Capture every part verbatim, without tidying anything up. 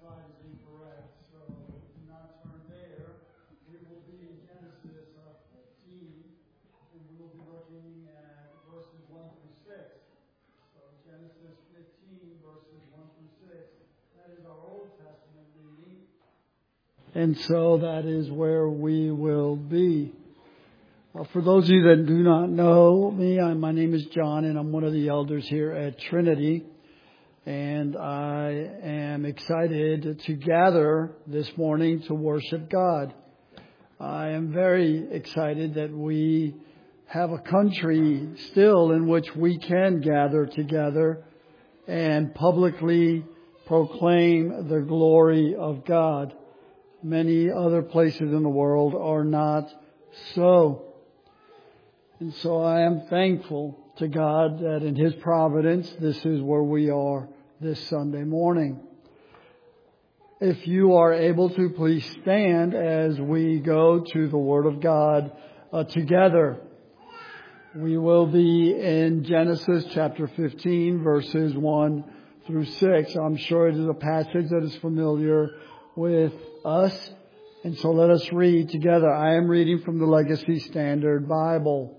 slide is incorrect, so do not turn there. We will be in Genesis uh, fifteen, and we will be looking at verses one through six. So Genesis fifteen, verses one through six. That is our Old Testament reading. And so that is where we will be. Uh, for those of you that do not know me, I, my name is John, and I'm one of the elders here at Trinity. And I am excited to gather this morning to worship God. I am very excited that we have a country still in which we can gather together and publicly proclaim the glory of God. Many other places in the world are not so. And so I am thankful to God that in His providence, this is where we are this Sunday morning. If you are able to, please stand as we go to the Word of God uh, together. We will be in Genesis chapter fifteen, verses one through six. I'm sure it is a passage that is familiar with us. And so let us read together. I am reading from the Legacy Standard Bible.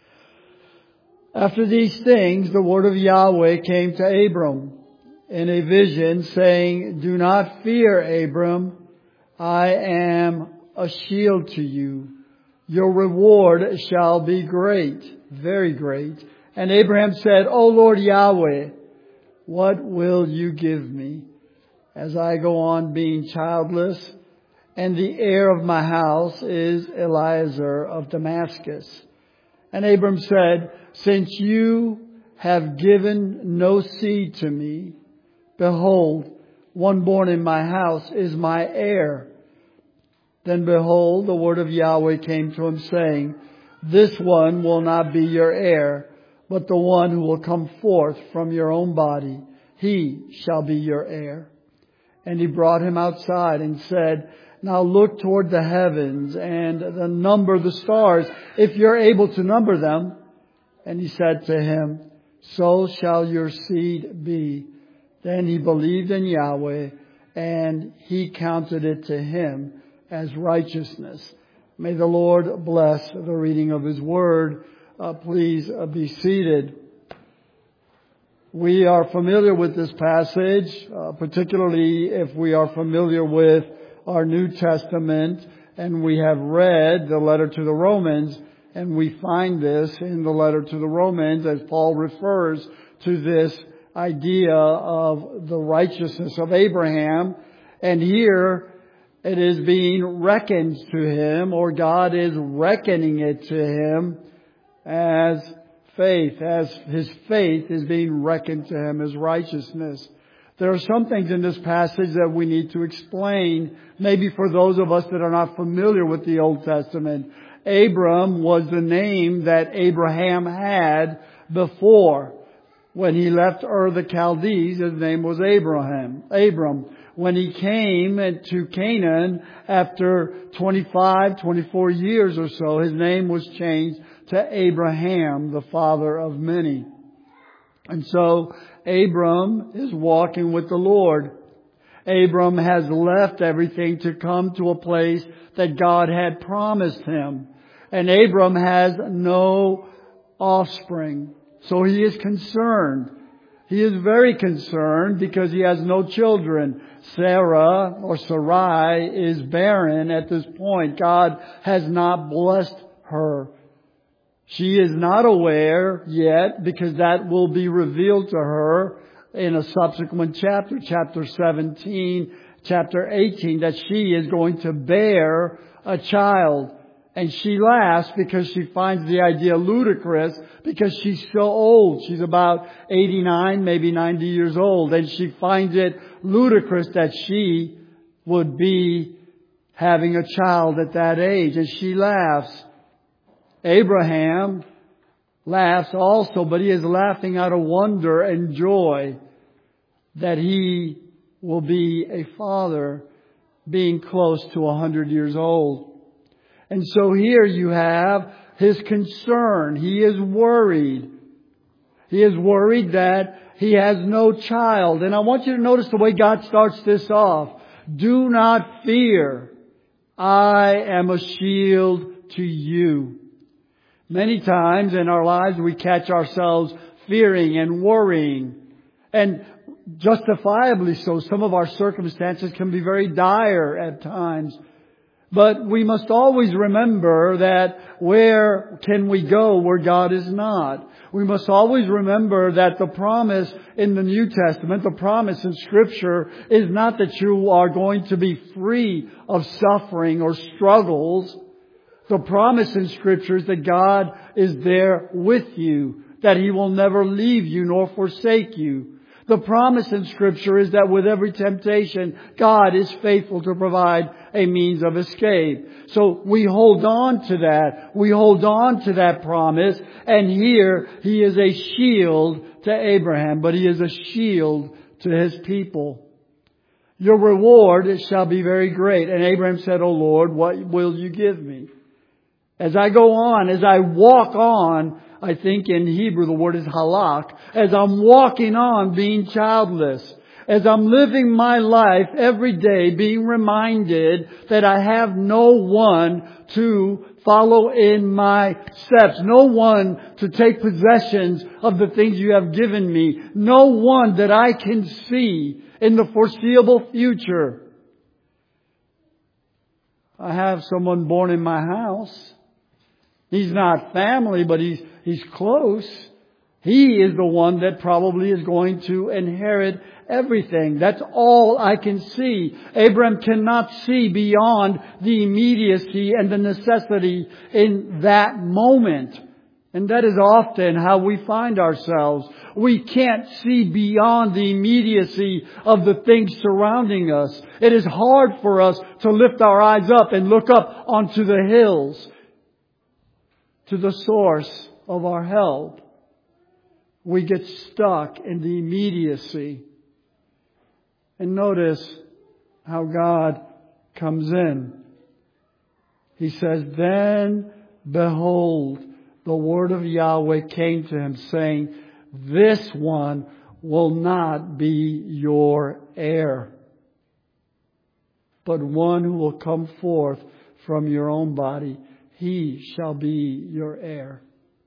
After these things, the word of Yahweh came to Abram in a vision, saying, "Do not fear, Abram. I am a shield to you. Your reward shall be great, very great." And Abraham said, "O Lord Yahweh, what will you give me, as I go on being childless? And the heir of my house is Eliezer of Damascus." And Abram said, "Since you have given no seed to me, behold, one born in my house is my heir." Then behold, the word of Yahweh came to him, saying, "This one will not be your heir, but the one who will come forth from your own body, he shall be your heir." And he brought him outside and said, "Now look toward the heavens and the number the stars, if you're able to number them." And he said to him, "So shall your seed be." Then he believed in Yahweh, and He counted it to him as righteousness. May the Lord bless the reading of His Word. Uh, please uh, be seated. We are familiar with this passage, uh, particularly if we are familiar with our New Testament, and we have read the letter to the Romans, and we find this in the letter to the Romans as Paul refers to this idea of the righteousness of Abraham. And here it is being reckoned to him, or God is reckoning it to him as faith, as his faith is being reckoned to him as righteousness. There are some things in this passage that we need to explain, maybe for those of us that are not familiar with the Old Testament. Abram was the name that Abraham had before. When he left Ur the Chaldees, his name was Abraham. Abram. When he came to Canaan after twenty-five, twenty-four years or so, his name was changed to Abraham, the father of many. And so Abram is walking with the Lord. Abram has left everything to come to a place that God had promised him. And Abram has no offspring. So he is concerned. He is very concerned because he has no children. Sarah, or Sarai, is barren at this point. God has not blessed her. She is not aware yet, because that will be revealed to her in a subsequent chapter, chapter seventeen, chapter eighteen, that she is going to bear a child. And she laughs because she finds the idea ludicrous, because she's so old. She's about eighty-nine, maybe ninety years old. And she finds it ludicrous that she would be having a child at that age. And she laughs. Abraham laughs also, but he is laughing out of wonder and joy that he will be a father, being close to a hundred years old. And so here you have his concern. He is worried. He is worried that he has no child. And I want you to notice the way God starts this off. Do not fear. I am a shield to you. Many times in our lives we catch ourselves fearing and worrying. And justifiably so. Some of our circumstances can be very dire at times. But we must always remember that where can we go where God is not? We must always remember that the promise in the New Testament, the promise in Scripture, is not that you are going to be free of suffering or struggles. The promise in Scripture is that God is there with you, that He will never leave you nor forsake you. The promise in Scripture is that with every temptation, God is faithful to provide a means of escape. So we hold on to that. We hold on to that promise. And here, He is a shield to Abraham, but He is a shield to His people. Your reward shall be very great. And Abraham said, O Lord, what will you give me? As I go on, as I walk on, I think in Hebrew the word is halak. As I'm walking on being childless, as I'm living my life every day being reminded that I have no one to follow in my steps, no one to take possessions of the things you have given me, no one that I can see in the foreseeable future. I have someone born in my house. He's not family, but he's he's close. He is the one that probably is going to inherit everything. That's all I can see. Abraham cannot see beyond the immediacy and the necessity in that moment. And that is often how we find ourselves. We can't see beyond the immediacy of the things surrounding us. It is hard for us to lift our eyes up and look up onto the hills, to the source of our help. We get stuck in the immediacy. And notice how God comes in. He says, Then behold, the word of Yahweh came to him, saying, This one will not be your heir, but one who will come forth from your own body, he shall be your heir.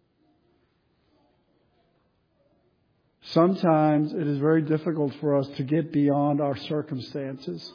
Sometimes it is very difficult for us to get beyond our circumstances.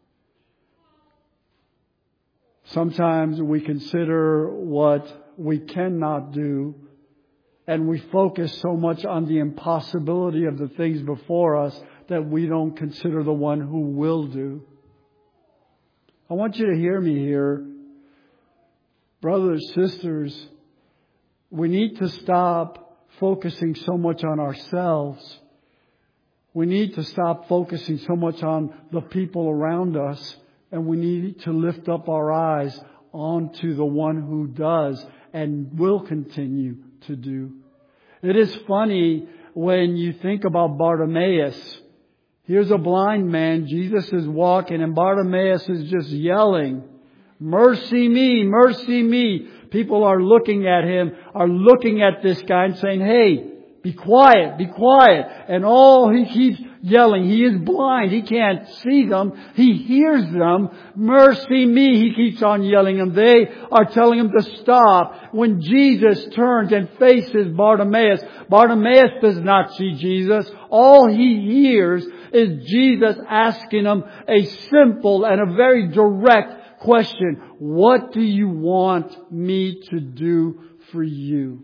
Sometimes we consider what we cannot do, and we focus so much on the impossibility of the things before us that we don't consider the one who will do. I want you to hear me here. Brothers, sisters, we need to stop focusing so much on ourselves. We need to stop focusing so much on the people around us. And we need to lift up our eyes onto the one who does and will continue to do. It is funny when you think about Bartimaeus. Here's a blind man. Jesus is walking and Bartimaeus is just yelling, Mercy me, mercy me. People are looking at him, are looking at this guy and saying, Hey, be quiet, be quiet. And all he keeps yelling, he is blind, he can't see them, he hears them. Mercy me, he keeps on yelling, and they are telling him to stop. When Jesus turns and faces Bartimaeus, Bartimaeus does not see Jesus. All he hears is Jesus asking him a simple and a very direct question. What do you want me to do for you?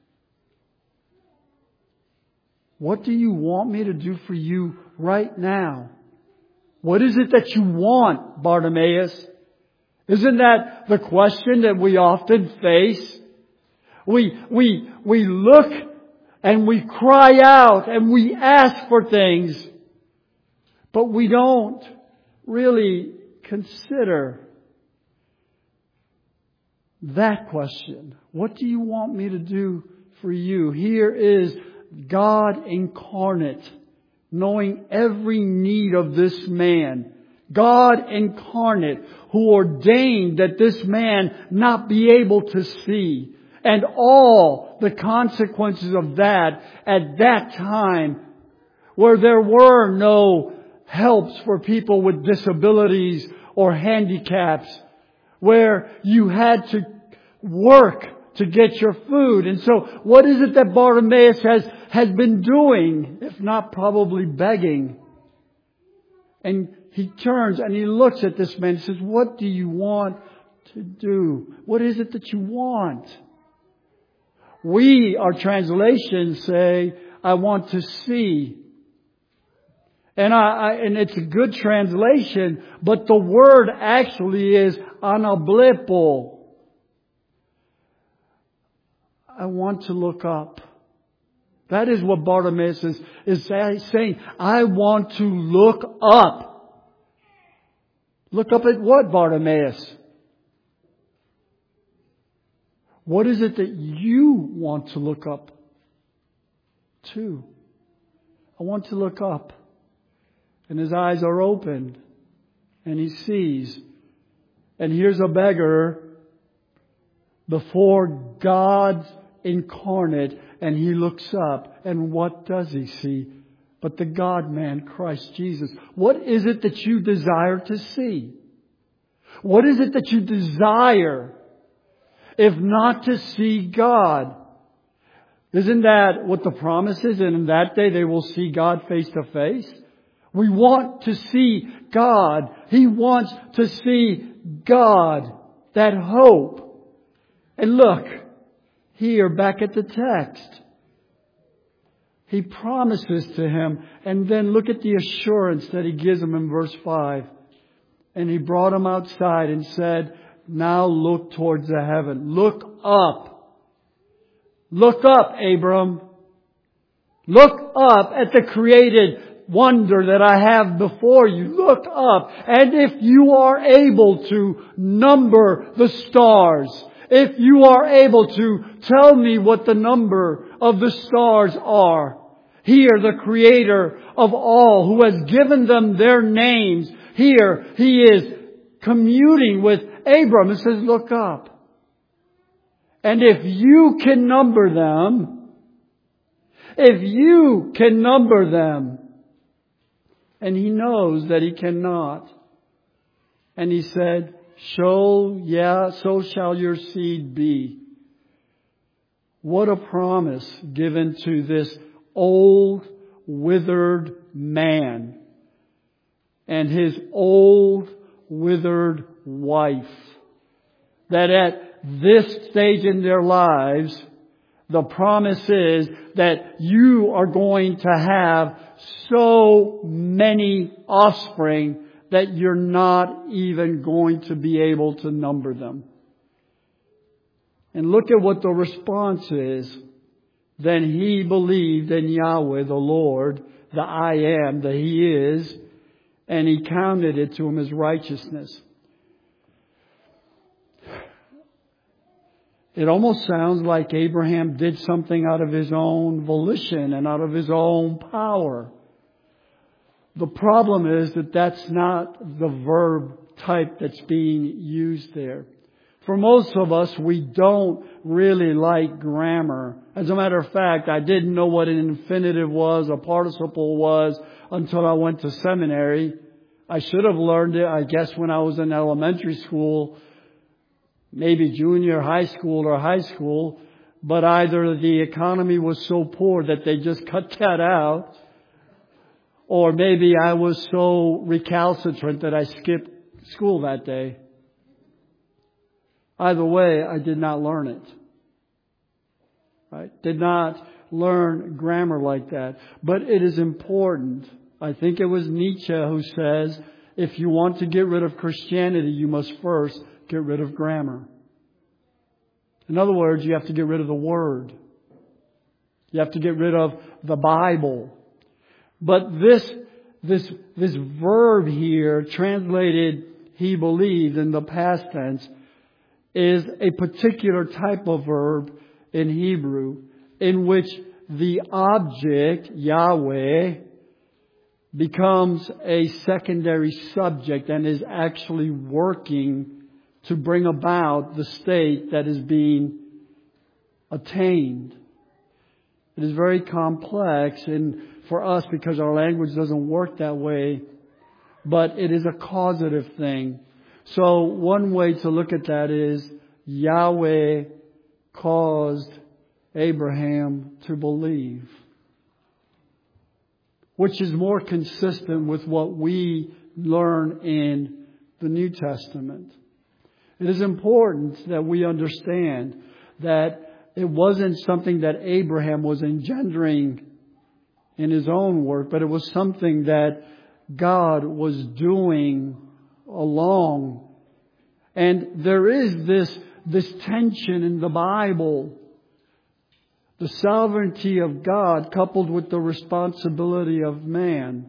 What do you want me to do for you right now? What is it that you want, Bartimaeus? Isn't that the question that we often face? We, we, we look and we cry out and we ask for things, but we don't really consider that question. What do you want me to do for you? Here is God incarnate, knowing every need of this man. God incarnate, who ordained that this man not be able to see. And all the consequences of that at that time where there were no helps for people with disabilities or handicaps, where you had to work to get your food. And so what is it that Bartimaeus has, has been doing, if not probably begging? And he turns and he looks at this man and says, what do you want to do? What is it that you want? We, our translations say, I want to see. And I, I and it's a good translation, but the word actually is anablepo. I want to look up. That is what Bartimaeus is, is saying. I want to look up. Look up at what, Bartimaeus? What is it that you want to look up to? I want to look up. And his eyes are opened. And he sees. And here's a beggar before God incarnate, and he looks up, and what does he see but the God-man, Christ Jesus? What is it that you desire to see? What is it that you desire, if not to see God? Isn't that what the promise is? And in that day they will see God face to face. We want to see God. He wants to see God. That hope. And look, here, back at the text. He promises to him. And then look at the assurance that he gives him in verse five. And he brought him outside and said, now look towards the heaven. Look up. Look up, Abram. Look up at the created wonder that I have before you. Look up. And if you are able to number the stars, if you are able to tell me what the number of the stars are. Here, the Creator of all, who has given them their names. Here, He is communing with Abram and says, look up. And if you can number them, if you can number them, and he knows that he cannot. And he said, So, yeah, so shall your seed be. What a promise given to this old, withered man and his old, withered wife. That at this stage in their lives, the promise is that you are going to have so many offspring that you're not even going to be able to number them. And look at what the response is. Then he believed in Yahweh, the Lord, the I am, the He is, and he counted it to him as righteousness. It almost sounds like Abraham did something out of his own volition and out of his own power. The problem is that that's not the verb type that's being used there. For most of us, we don't really like grammar. As a matter of fact, I didn't know what an infinitive was, a participle was, until I went to seminary. I should have learned it, I guess, when I was in elementary school, maybe junior high school or high school. But either the economy was so poor that they just cut that out, or maybe I was so recalcitrant that I skipped school that day. Either way, I did not learn it. Right? Did not learn grammar like that. But it is important. I think it was Nietzsche who says, if you want to get rid of Christianity, you must first get rid of grammar. In other words, you have to get rid of the Word. You have to get rid of the Bible. But this, this, this verb here, translated he believed in the past tense, is a particular type of verb in Hebrew in which the object, Yahweh, becomes a secondary subject and is actually working to bring about the state that is being attained. It is very complex, and for us, because our language doesn't work that way, but it is a causative thing. So one way to look at that is Yahweh caused Abraham to believe, which is more consistent with what we learn in the New Testament. It is important that we understand that it wasn't something that Abraham was engendering in his own work, but it was something that God was doing along. And there is this, this tension in the Bible. The sovereignty of God coupled with the responsibility of man.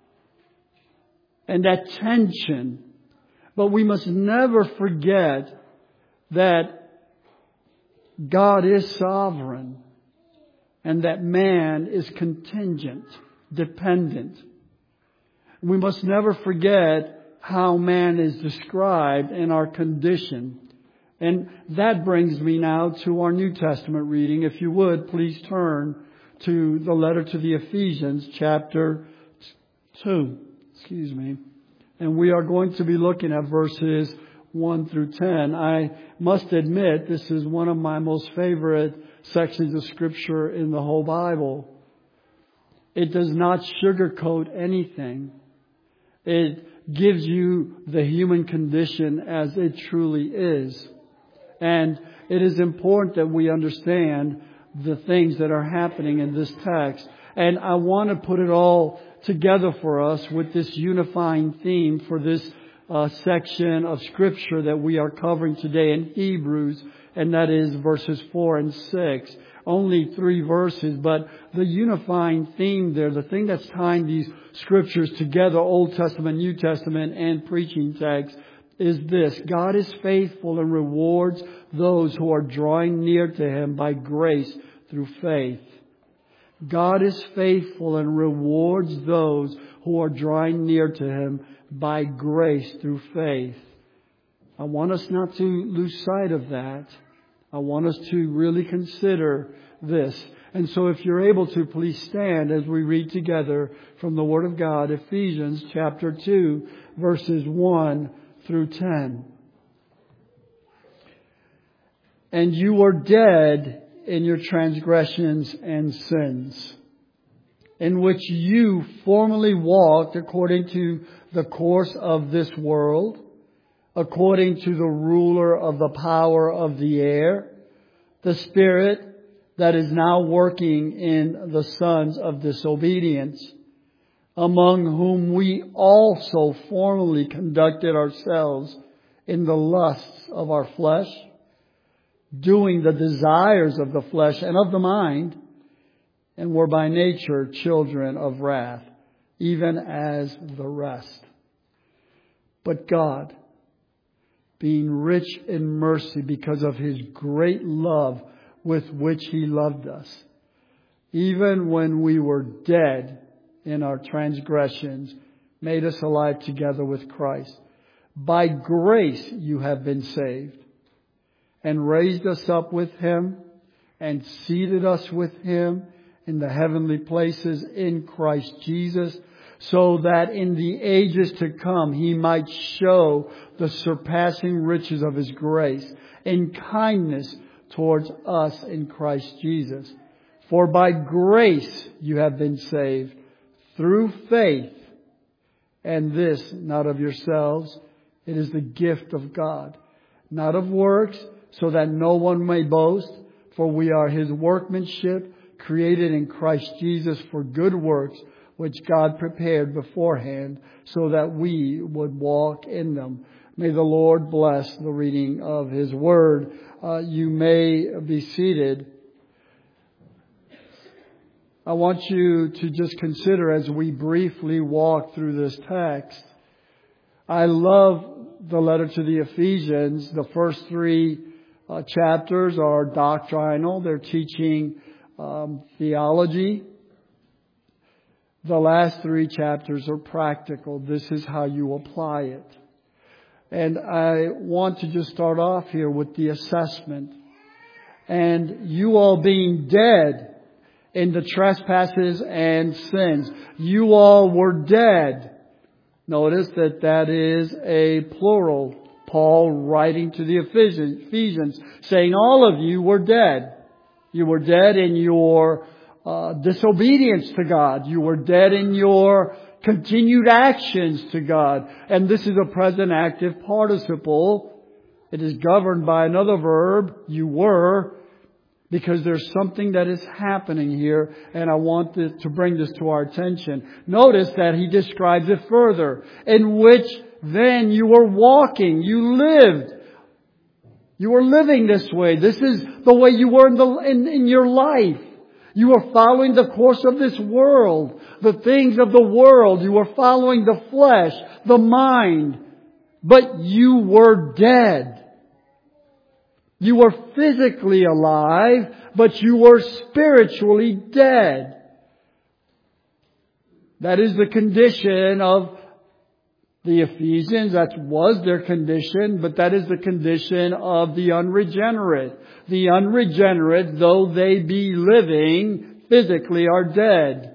And that tension. But we must never forget that God is sovereign and that man is contingent, dependent. We must never forget how man is described in our condition. And that brings me now to our New Testament reading. If you would, please turn to the letter to the Ephesians, chapter two. Excuse me. And we are going to be looking at verses one through ten. I must admit, this is one of my most favorite sections of Scripture in the whole Bible. It does not sugarcoat anything. It gives you the human condition as it truly is. And it is important that we understand the things that are happening in this text. And I want to put it all together for us with this unifying theme for this uh, section of Scripture that we are covering today in Hebrews, and that is verses four and six. Only three verses, but the unifying theme there, the thing that's tying these Scriptures together, Old Testament, New Testament, and preaching text, is this: God is faithful and rewards those who are drawing near to Him by grace through faith. God is faithful and rewards those who are drawing near to Him by grace through faith. I want us not to lose sight of that. I want us to really consider this. And so if you're able to, please stand as we read together from the Word of God, Ephesians chapter two, verses one through ten. And you were dead in your transgressions and sins, in which you formerly walked according to the course of this world, according to the ruler of the power of the air, the spirit that is now working in the sons of disobedience, among whom we also formerly conducted ourselves in the lusts of our flesh, doing the desires of the flesh and of the mind, and were by nature children of wrath, even as the rest. But God, being rich in mercy because of His great love with which He loved us, even when we were dead in our transgressions, made us alive together with Christ. By grace you have been saved, and raised us up with Him, and seated us with Him in the heavenly places in Christ Jesus, so that in the ages to come He might show the surpassing riches of His grace in kindness towards us in Christ Jesus. For by grace you have been saved through faith, and this not of yourselves, it is the gift of God, not of works, so that no one may boast. For we are His workmanship, created in Christ Jesus for good works, which God prepared beforehand so that we would walk in them. May the Lord bless the reading of His Word. Uh, you may be seated. I want you to just consider as we briefly walk through this text. I love the letter to the Ephesians. The first three uh, chapters are doctrinal. They're teaching um, theology. The last three chapters are practical. This is how you apply it. And I want to just start off here with the assessment. And you all being dead in the trespasses and sins. You all were dead. Notice that that is a plural. Paul writing to the Ephesians, saying all of you were dead. You were dead in your uh, disobedience to God. You were dead in your continued actions to God. And this is a present active participle. It is governed by another verb, you were, because there's something that is happening here, and I want this, to bring this to our attention. Notice that he describes it further, in which then you were walking, you lived. You were living this way. This is the way you were in, the, in, in your life. You were following the course of this world, the things of the world. You were following the flesh, the mind. But you were dead. You were physically alive, but you were spiritually dead. That is the condition of the Ephesians. That was their condition, but that is the condition of the unregenerate. The unregenerate, though they be living, physically are dead.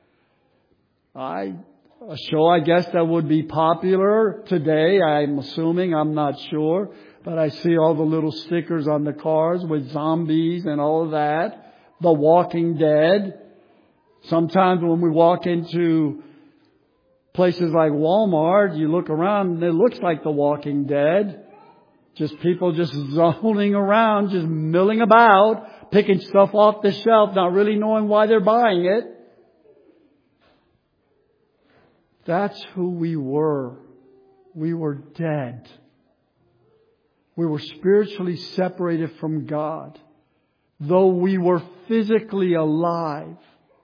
I, a show I guess that would be popular today, I'm assuming, I'm not sure. But I see all the little stickers on the cars with zombies and all of that. The Walking Dead. Sometimes when we walk into places like Walmart, you look around and it looks like The Walking Dead. Just people just zoning around, just milling about, picking stuff off the shelf, not really knowing why they're buying it. That's who we were. We were dead. We were spiritually separated from God, though we were physically alive.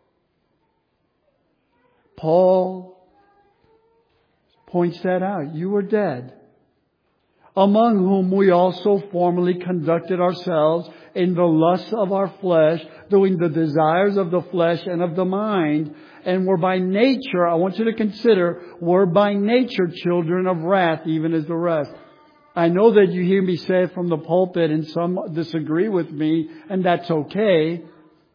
Paul points that out. You were dead. Among whom we also formerly conducted ourselves in the lusts of our flesh, doing the desires of the flesh and of the mind, and were by nature, I want you to consider, were by nature children of wrath, even as the rest. I know that you hear me say it from the pulpit and some disagree with me, and that's okay.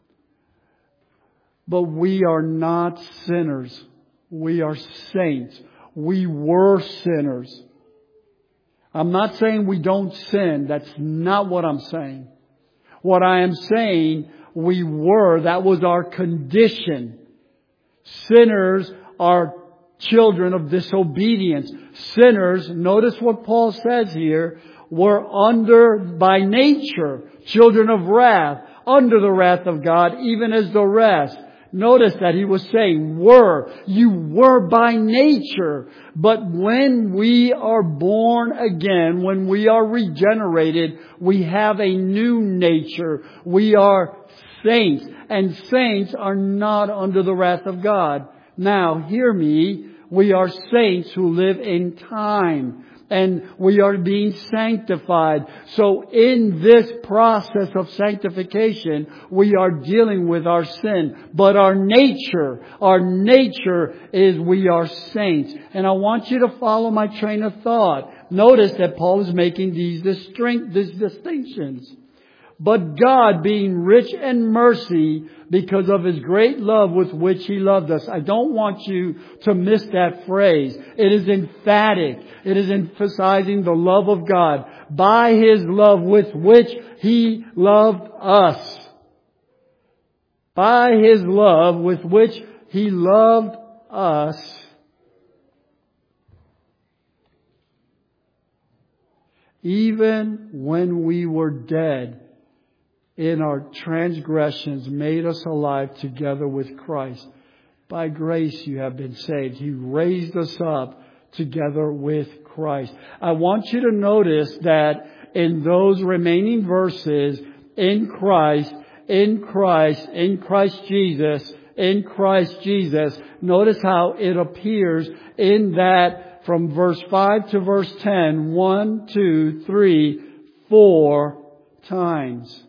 But we are not sinners. We are saints. We were sinners. I'm not saying we don't sin. That's not what I'm saying. What I am saying, we were. That was our condition. Sinners are children of disobedience. Sinners, notice what Paul says here, were under, by nature, children of wrath, under the wrath of God, even as the rest. Notice that he was saying, were. You were by nature. But when we are born again, when we are regenerated, we have a new nature. We are saints. And saints are not under the wrath of God. Now, hear me. We are saints who live in time. And we are being sanctified. So in this process of sanctification, we are dealing with our sin. But our nature, our nature is we are saints. And I want you to follow my train of thought. Notice that Paul is making these distinctions. But God, being rich in mercy, because of His great love with which He loved us. I don't want you to miss that phrase. It is emphatic. It is emphasizing the love of God. By His love with which He loved us. By His love with which He loved us. Even when we were dead in our transgressions, made us alive together with Christ. By grace you have been saved. He raised us up together with Christ. I want you to notice that in those remaining verses, in Christ, in Christ, in Christ Jesus, in Christ Jesus, notice how it appears in that from verse five to verse ten, one, two, three, four times.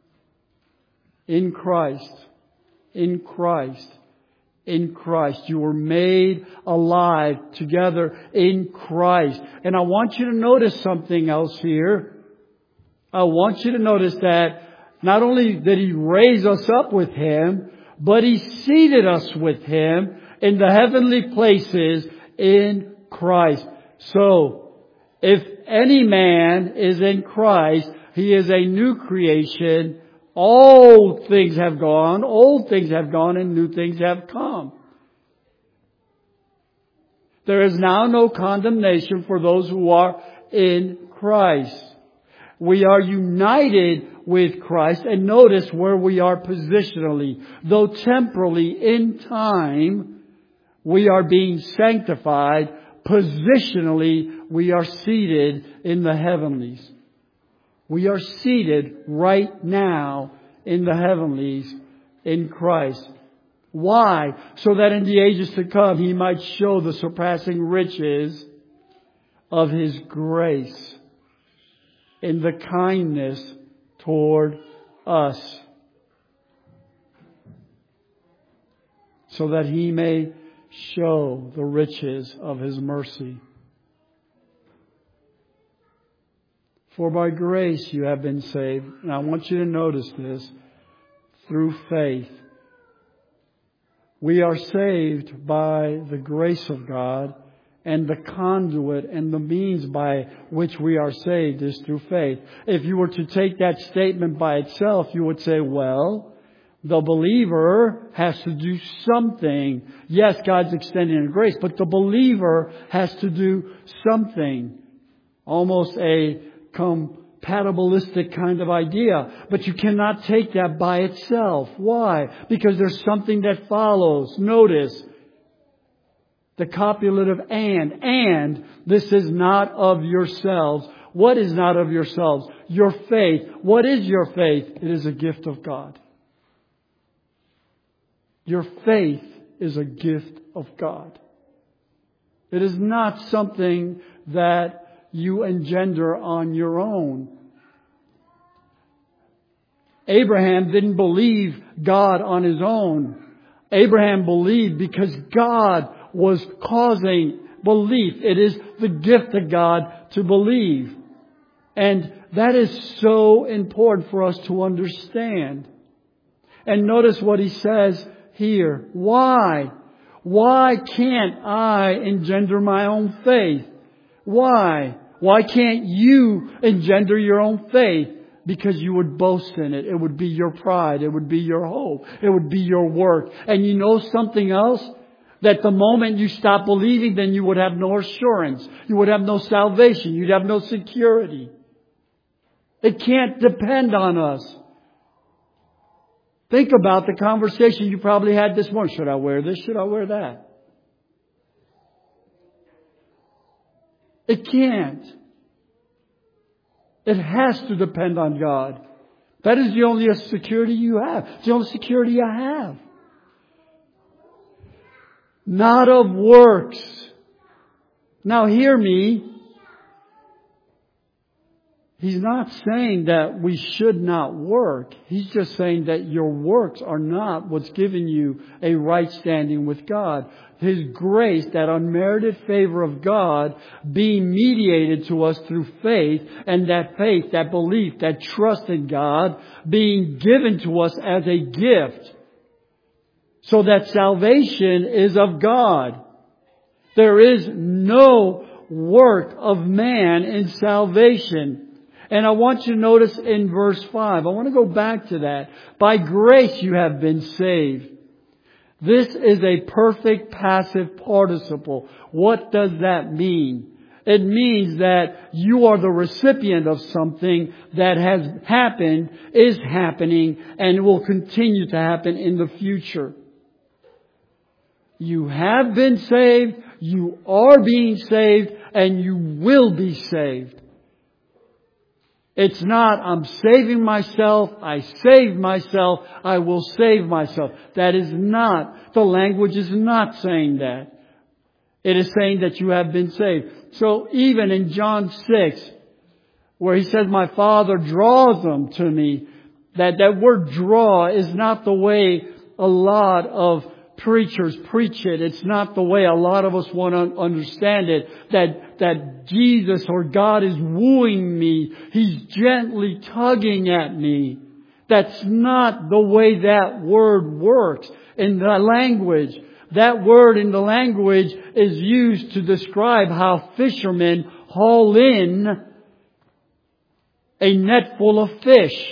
In Christ, in Christ, in Christ. You were made alive together in Christ. And I want you to notice something else here. I want you to notice that not only did He raise us up with Him, but He seated us with Him in the heavenly places in Christ. So, if any man is in Christ, he is a new creation. Old things have gone, old things have gone, and new things have come. There is now no condemnation for those who are in Christ. We are united with Christ, and notice where we are positionally. Though temporally in time, we are being sanctified. Positionally, we are seated in the heavenlies. We are seated right now in the heavenlies in Christ. Why? So that in the ages to come He might show the surpassing riches of His grace in the kindness toward us. So that He may show the riches of His mercy. For by grace you have been saved. And I want you to notice this. Through faith. We are saved by the grace of God. And the conduit and the means by which we are saved is through faith. If you were to take that statement by itself, you would say, well, the believer has to do something. Yes, God's extending His grace, but the believer has to do something. Almost a compatibilistic kind of idea. But you cannot take that by itself. Why? Because there's something that follows. Notice the copulative and. And this is not of yourselves. What is not of yourselves? Your faith. What is your faith? It is a gift of God. Your faith is a gift of God. It is not something that you engender on your own. Abraham didn't believe God on his own. Abraham believed because God was causing belief. It is the gift of God to believe. And that is so important for us to understand. And notice what he says here. Why? Why can't I engender my own faith? Why? Why can't you engender your own faith? Because you would boast in it. It would be your pride. It would be your hope. It would be your work. And you know something else? That the moment you stop believing, then you would have no assurance. You would have no salvation. You'd have no security. It can't depend on us. Think about the conversation you probably had this morning. Should I wear this? Should I wear that? It can't. It has to depend on God. That is the only security you have. It's the only security I have. Not of works. Now hear me. He's not saying that we should not work. He's just saying that your works are not what's giving you a right standing with God. His grace, that unmerited favor of God, being mediated to us through faith, and that faith, that belief, that trust in God, being given to us as a gift. So that salvation is of God. There is no work of man in salvation. And I want you to notice in verse five, I want to go back to that. By grace you have been saved. This is a perfect passive participle. What does that mean? It means that you are the recipient of something that has happened, is happening, and will continue to happen in the future. You have been saved, you are being saved, and you will be saved. It's not, I'm saving myself, I saved myself, I will save myself. That is not, the language is not saying that. It is saying that you have been saved. So even in John six, where he says, my Father draws them to me, that, that word draw is not the way a lot of preachers preach it. It's not the way a lot of us want to understand it. That, that Jesus or God is wooing me. He's gently tugging at me. That's not the way that word works in the language. That word in the language is used to describe how fishermen haul in a net full of fish.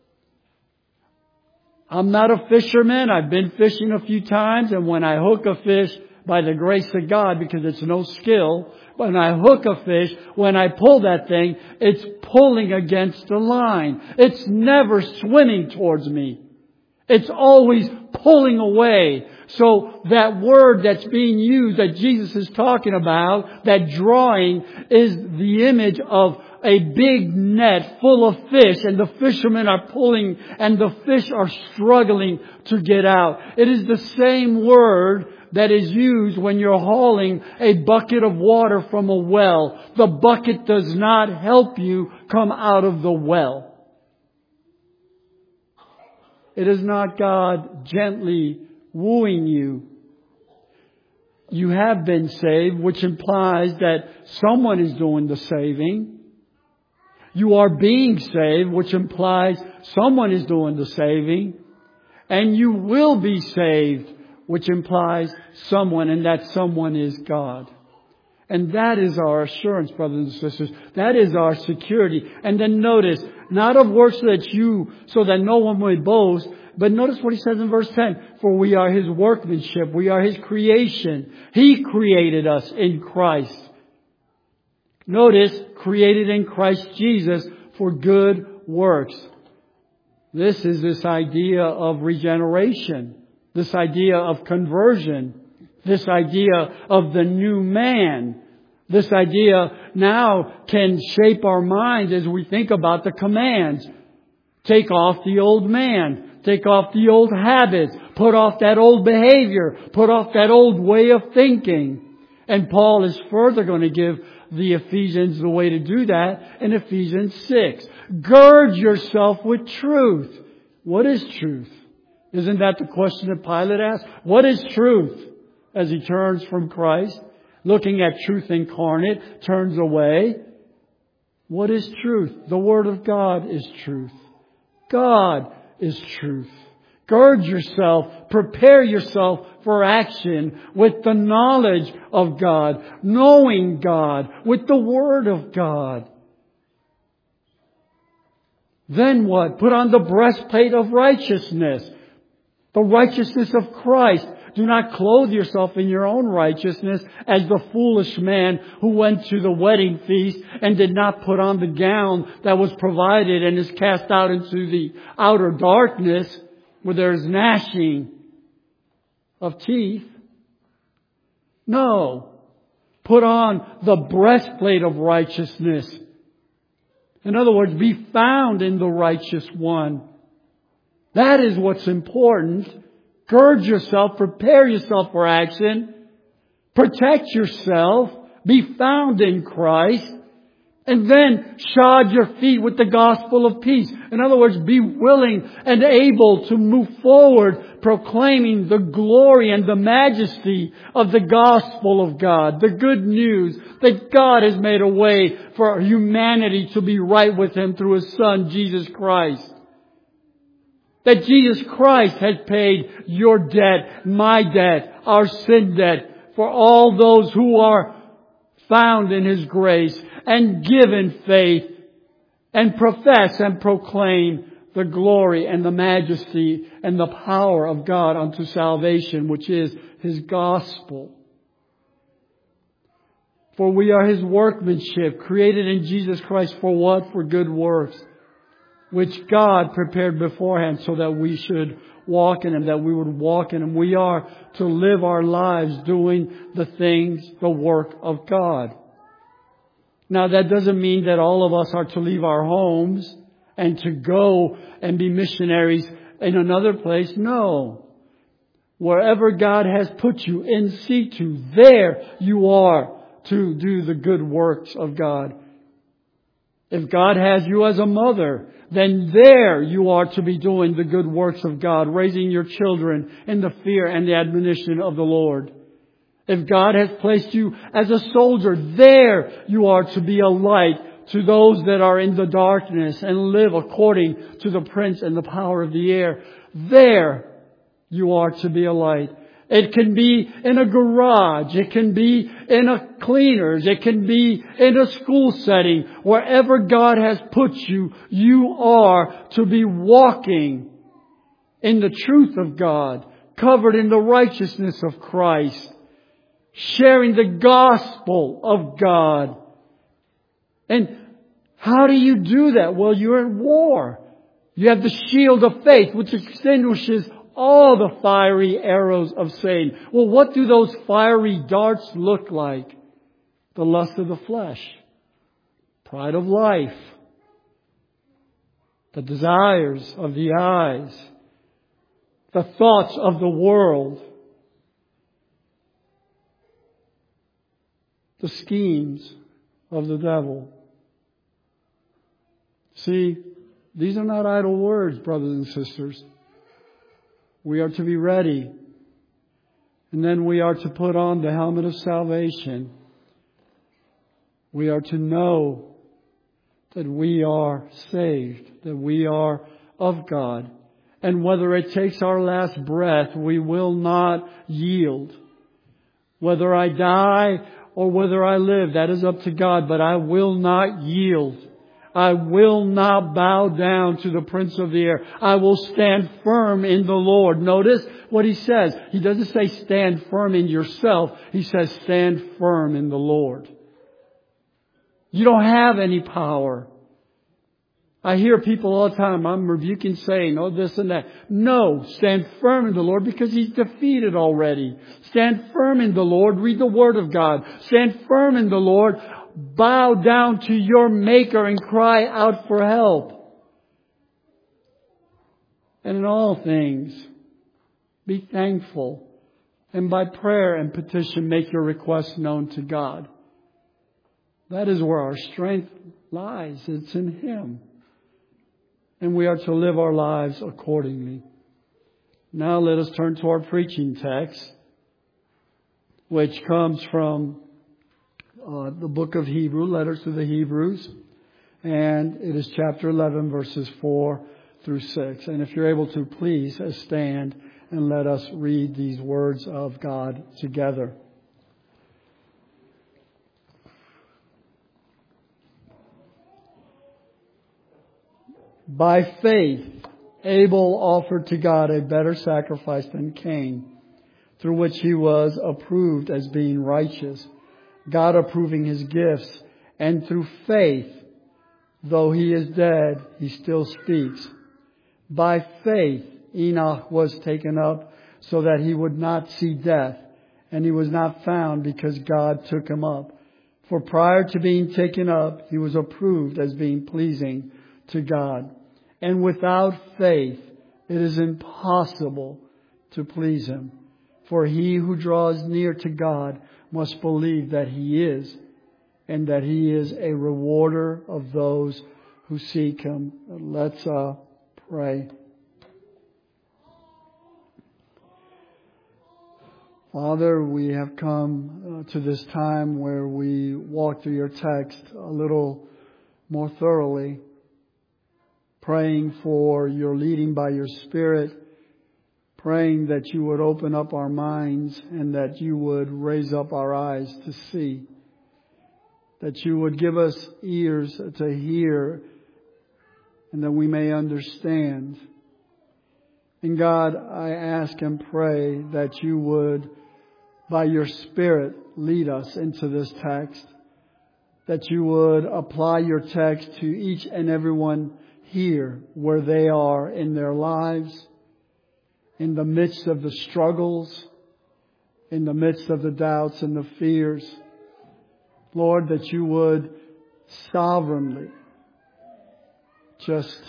I'm not a fisherman. I've been fishing a few times, and when I hook a fish, by the grace of God, because it's no skill, when I hook a fish, when I pull that thing, it's pulling against the line. It's never swimming towards me. It's always pulling away. So that word that's being used, that Jesus is talking about, that drawing, is the image of a big net full of fish, and the fishermen are pulling and the fish are struggling to get out. It is the same word that is used when you're hauling a bucket of water from a well. The bucket does not help you come out of the well. It is not God gently wooing you. You have been saved, which implies that someone is doing the saving. You are being saved, which implies someone is doing the saving. And you will be saved, which implies someone, and that someone is God. And that is our assurance, brothers and sisters. That is our security. And then notice, not of works that you, so that no one may boast, but notice what he says in verse ten. For we are His workmanship. We are His creation. He created us in Christ. Notice, created in Christ Jesus for good works. This is this idea of regeneration. This idea of conversion. This idea of the new man. This idea now can shape our minds as we think about the commands. Take off the old man. Take off the old habits. Put off that old behavior. Put off that old way of thinking. And Paul is further going to give the Ephesians the way to do that in Ephesians six. Gird yourself with truth. What is truth? Isn't that the question that Pilate asked? What is truth? As he turns from Christ, looking at truth incarnate, turns away. What is truth? The Word of God is truth. God is truth. Gird yourself, prepare yourself for action with the knowledge of God, knowing God, with the Word of God. Then what? Put on the breastplate of righteousness. The righteousness of Christ. Do not clothe yourself in your own righteousness as the foolish man who went to the wedding feast and did not put on the gown that was provided and is cast out into the outer darkness where there is gnashing of teeth. No. Put on the breastplate of righteousness. In other words, be found in the righteous one. That is what's important. Gird yourself, prepare yourself for action, protect yourself, be found in Christ, and then shod your feet with the gospel of peace. In other words, be willing and able to move forward proclaiming the glory and the majesty of the gospel of God, the good news that God has made a way for humanity to be right with Him through His Son, Jesus Christ. That Jesus Christ has paid your debt, my debt, our sin debt for all those who are found in His grace and given faith and profess and proclaim the glory and the majesty and the power of God unto salvation, which is His gospel. For we are His workmanship, created in Jesus Christ for what? For good works, which God prepared beforehand so that we should walk in Him, that we would walk in Him. We are to live our lives doing the things, the work of God. Now that doesn't mean that all of us are to leave our homes and to go and be missionaries in another place. No. Wherever God has put you in situ, there you are to do the good works of God. If God has you as a mother, then there you are to be doing the good works of God, raising your children in the fear and the admonition of the Lord. If God has placed you as a soldier, there you are to be a light to those that are in the darkness and live according to the prince and the power of the air. There you are to be a light. It can be in a garage. It can be in a cleaner's. It can be in a school setting. Wherever God has put you, you are to be walking in the truth of God, covered in the righteousness of Christ, sharing the gospel of God. And how do you do that? Well, you're at war. You have the shield of faith, which extinguishes all the fiery arrows of Satan. Well, what do those fiery darts look like? The lust of the flesh, pride of life, the desires of the eyes, the thoughts of the world, the schemes of the devil. See, these are not idle words, brothers and sisters. We are to be ready. And then we are to put on the helmet of salvation. We are to know that we are saved, that we are of God. And whether it takes our last breath, we will not yield. Whether I die or whether I live, that is up to God, but I will not yield. I will not bow down to the prince of the air. I will stand firm in the Lord. Notice what he says. He doesn't say stand firm in yourself. He says stand firm in the Lord. You don't have any power. I hear people all the time, I'm rebuking Satan, oh this and that. No, stand firm in the Lord because He's defeated already. Stand firm in the Lord. Read the Word of God. Stand firm in the Lord. Bow down to your Maker and cry out for help. And in all things, be thankful. And by prayer and petition, make your requests known to God. That is where our strength lies. It's in Him. And we are to live our lives accordingly. Now let us turn to our preaching text, which comes from uh, the book of Hebrew, letters to the Hebrews. And it is chapter eleven, verses four through six. And if you're able to, please stand and let us read these words of God together. By faith, Abel offered to God a better sacrifice than Cain, through which he was approved as being righteous, God approving his gifts. And through faith, though he is dead, he still speaks. By faith, Enoch was taken up so that he would not see death, and he was not found because God took him up. For prior to being taken up, he was approved as being pleasing to God. And without faith, it is impossible to please Him. For he who draws near to God must believe that He is, and that He is a rewarder of those who seek Him. Let's uh, pray. Father, we have come uh, to this time where we walk through your text a little more thoroughly, praying for your leading by your Spirit, praying that you would open up our minds and that you would raise up our eyes to see, that you would give us ears to hear and that we may understand. And God, I ask and pray that you would, by your Spirit, lead us into this text, that you would apply your text to each and every one here where they are in their lives, in the midst of the struggles, in the midst of the doubts and the fears. Lord, that you would sovereignly just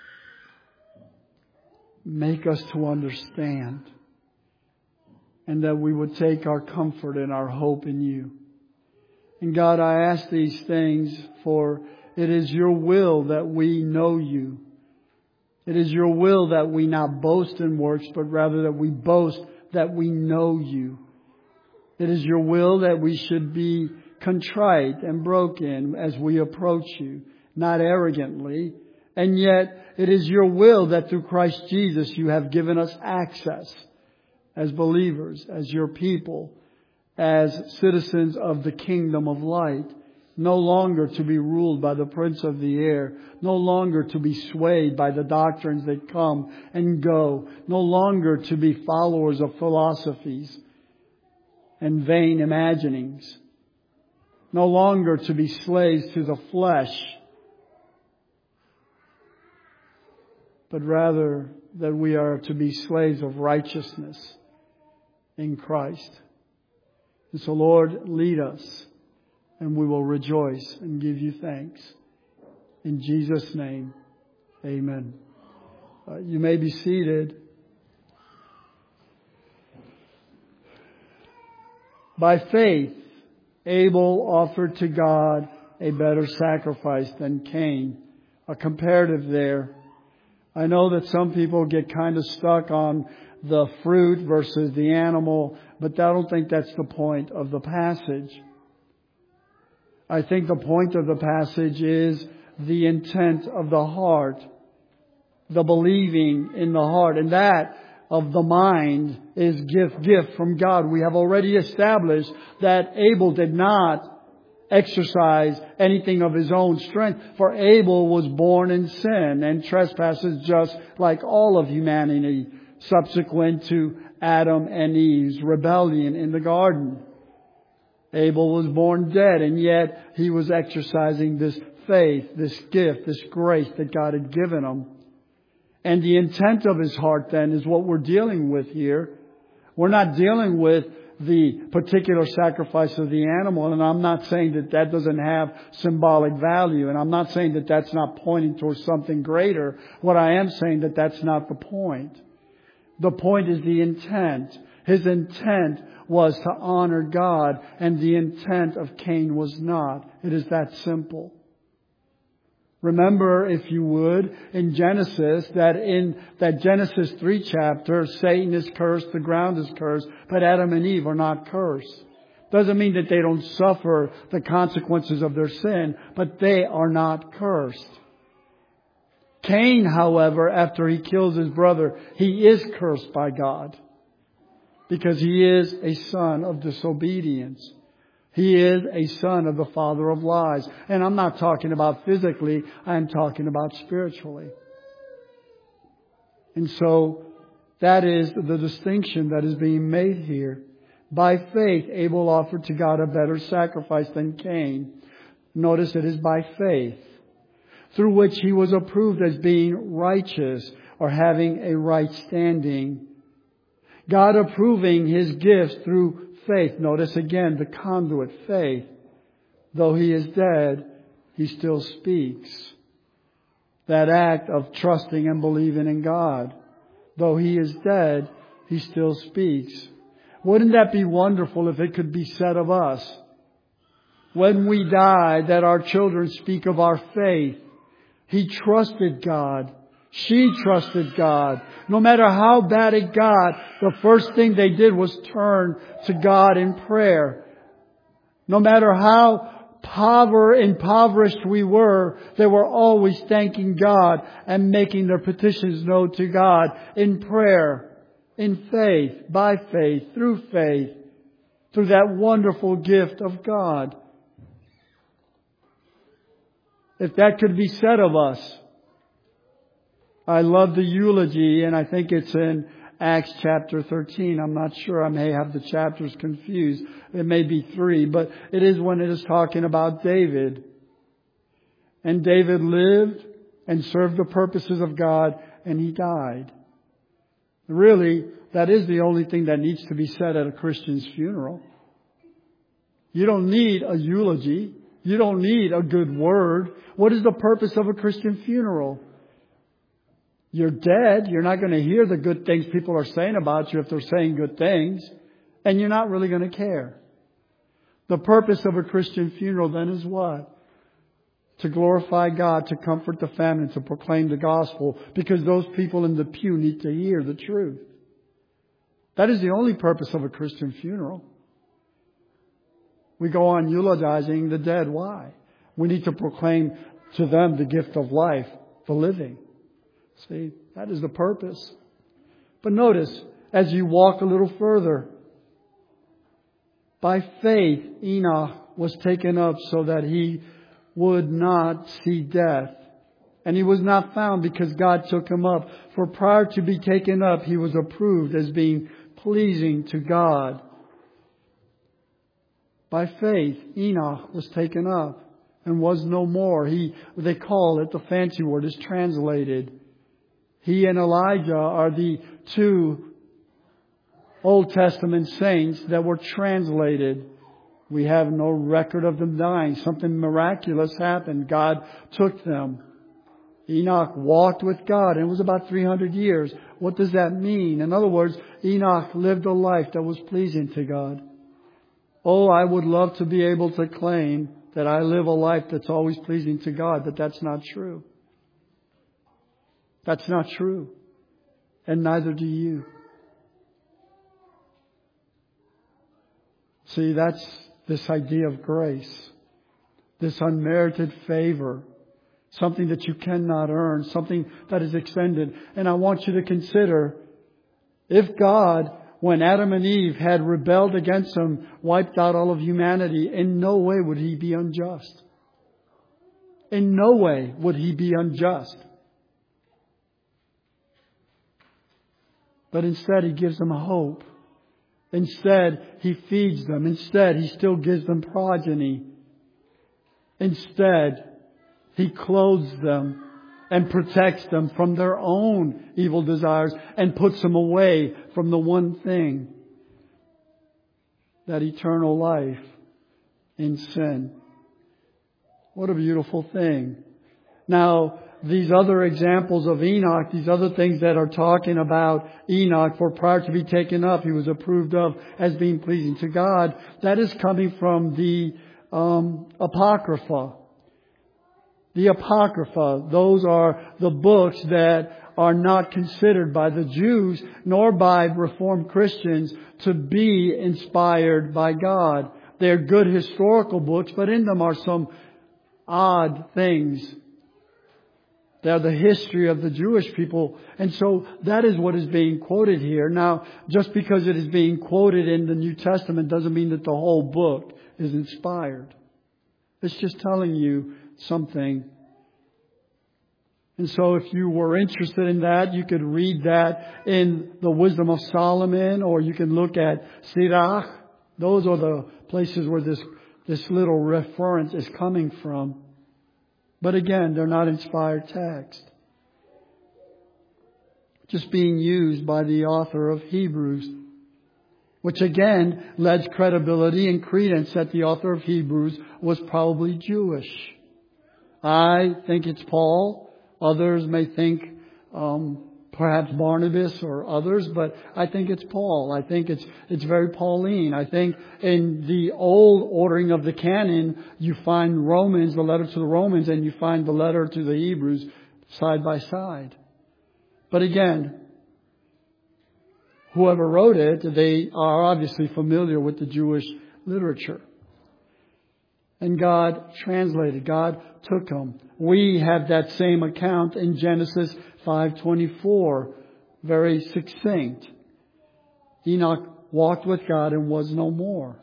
make us to understand, and that we would take our comfort and our hope in you. And God, I ask these things for it is your will that we know you. It is your will that we not boast in works, but rather that we boast that we know you. It is your will that we should be contrite and broken as we approach you, not arrogantly. And yet it is your will that through Christ Jesus you have given us access as believers, as your people, as citizens of the kingdom of light, no longer to be ruled by the prince of the air, no longer to be swayed by the doctrines that come and go, no longer to be followers of philosophies and vain imaginings, no longer to be slaves to the flesh, but rather that we are to be slaves of righteousness in Christ. And so, Lord, lead us, and we will rejoice and give you thanks. In Jesus' name, amen. Uh, you may be seated. By faith, Abel offered to God a better sacrifice than Cain. A comparative there. I know that some people get kind of stuck on the fruit versus the animal, but I don't think that's the point of the passage. I think the point of the passage is the intent of the heart, the believing in the heart, and that of the mind is gift, gift from God. We have already established that Abel did not exercise anything of his own strength, for Abel was born in sin and trespasses just like all of humanity subsequent to Adam and Eve's rebellion in the garden. Abel was born dead, and yet he was exercising this faith, this gift, this grace that God had given him. And the intent of his heart then is what we're dealing with here. We're not dealing with the particular sacrifice of the animal, and I'm not saying that that doesn't have symbolic value, and I'm not saying that that's not pointing towards something greater. What I am saying that that's not the point. The point is the intent. His intent was to honor God, and the intent of Cain was not. It is that simple. Remember, if you would, in Genesis, that in that Genesis three chapter, Satan is cursed, the ground is cursed, but Adam and Eve are not cursed. Doesn't mean that they don't suffer the consequences of their sin, but they are not cursed. Cain, however, after he kills his brother, he is cursed by God because he is a son of disobedience. He is a son of the father of lies. And I'm not talking about physically, I'm talking about spiritually. And so that is the distinction that is being made here. By faith, Abel offered to God a better sacrifice than Cain. Notice it is by faith, through which he was approved as being righteous or having a right standing. God approving his gifts through faith. Notice again the conduit, faith. Though he is dead, he still speaks. That act of trusting and believing in God. Though he is dead, he still speaks. Wouldn't that be wonderful if it could be said of us, when we die, that our children speak of our faith? He trusted God. She trusted God. No matter how bad it got, the first thing they did was turn to God in prayer. No matter how pover, impoverished we were, they were always thanking God and making their petitions known to God in prayer, in faith, by faith, through faith, through that wonderful gift of God. If that could be said of us. I love the eulogy, and I think it's in Acts chapter thirteen. I'm not sure. I may have the chapters confused. It may be three, but it is when it is talking about David. And David lived and served the purposes of God, and he died. Really, that is the only thing that needs to be said at a Christian's funeral. You don't need a eulogy. You don't need a good word. What is the purpose of a Christian funeral? You're dead. You're not going to hear the good things people are saying about you if they're saying good things. And you're not really going to care. The purpose of a Christian funeral then is what? To glorify God, to comfort the family, to proclaim the gospel. Because those people in the pew need to hear the truth. That is the only purpose of a Christian funeral. We go on eulogizing the dead. Why? We need to proclaim to them the gift of life, the living. See, that is the purpose. But notice, as you walk a little further, by faith Enoch was taken up so that he would not see death. And he was not found because God took him up. For prior to be taken up, he was approved as being pleasing to God. By faith, Enoch was taken up and was no more. He, they call it, the fancy word is translated. He and Elijah are the two Old Testament saints that were translated. We have no record of them dying. Something miraculous happened. God took them. Enoch walked with God, and it was about three hundred years. What does that mean? In other words, Enoch lived a life that was pleasing to God. Oh, I would love to be able to claim that I live a life that's always pleasing to God, but that's not true. That's not true. And neither do you. See, that's this idea of grace. This unmerited favor. Something that you cannot earn. Something that is extended. And I want you to consider, if God, when Adam and Eve had rebelled against Him, wiped out all of humanity, in no way would He be unjust. In no way would He be unjust. But instead He gives them hope. Instead He feeds them. Instead He still gives them progeny. Instead He clothes them and protects them from their own evil desires and puts them away from the one thing, that eternal life in sin. What a beautiful thing. Now, these other examples of Enoch, these other things that are talking about Enoch, for prior to be taken up, he was approved of as being pleasing to God. That is coming from the um, Apocrypha. The Apocrypha, those are the books that are not considered by the Jews nor by Reformed Christians to be inspired by God. They're good historical books, but in them are some odd things. They're the history of the Jewish people. And so that is what is being quoted here. Now, just because it is being quoted in the New Testament doesn't mean that the whole book is inspired. It's just telling you something. And so if you were interested in that, you could read that in the Wisdom of Solomon, or you can look at Sirach. Those are the places where this, this little reference is coming from. But again, they're not inspired text. Just being used by the author of Hebrews, which again lends credibility and credence that the author of Hebrews was probably Jewish. I think it's Paul. Others may think um, perhaps Barnabas or others, but I think it's Paul. I think it's it's very Pauline. I think in the old ordering of the canon, you find Romans, the letter to the Romans, and you find the letter to the Hebrews side by side. But again, whoever wrote it, they are obviously familiar with the Jewish literature. And God translated. God took them. We have that same account in Genesis five twenty-four. Very succinct. Enoch walked with God and was no more.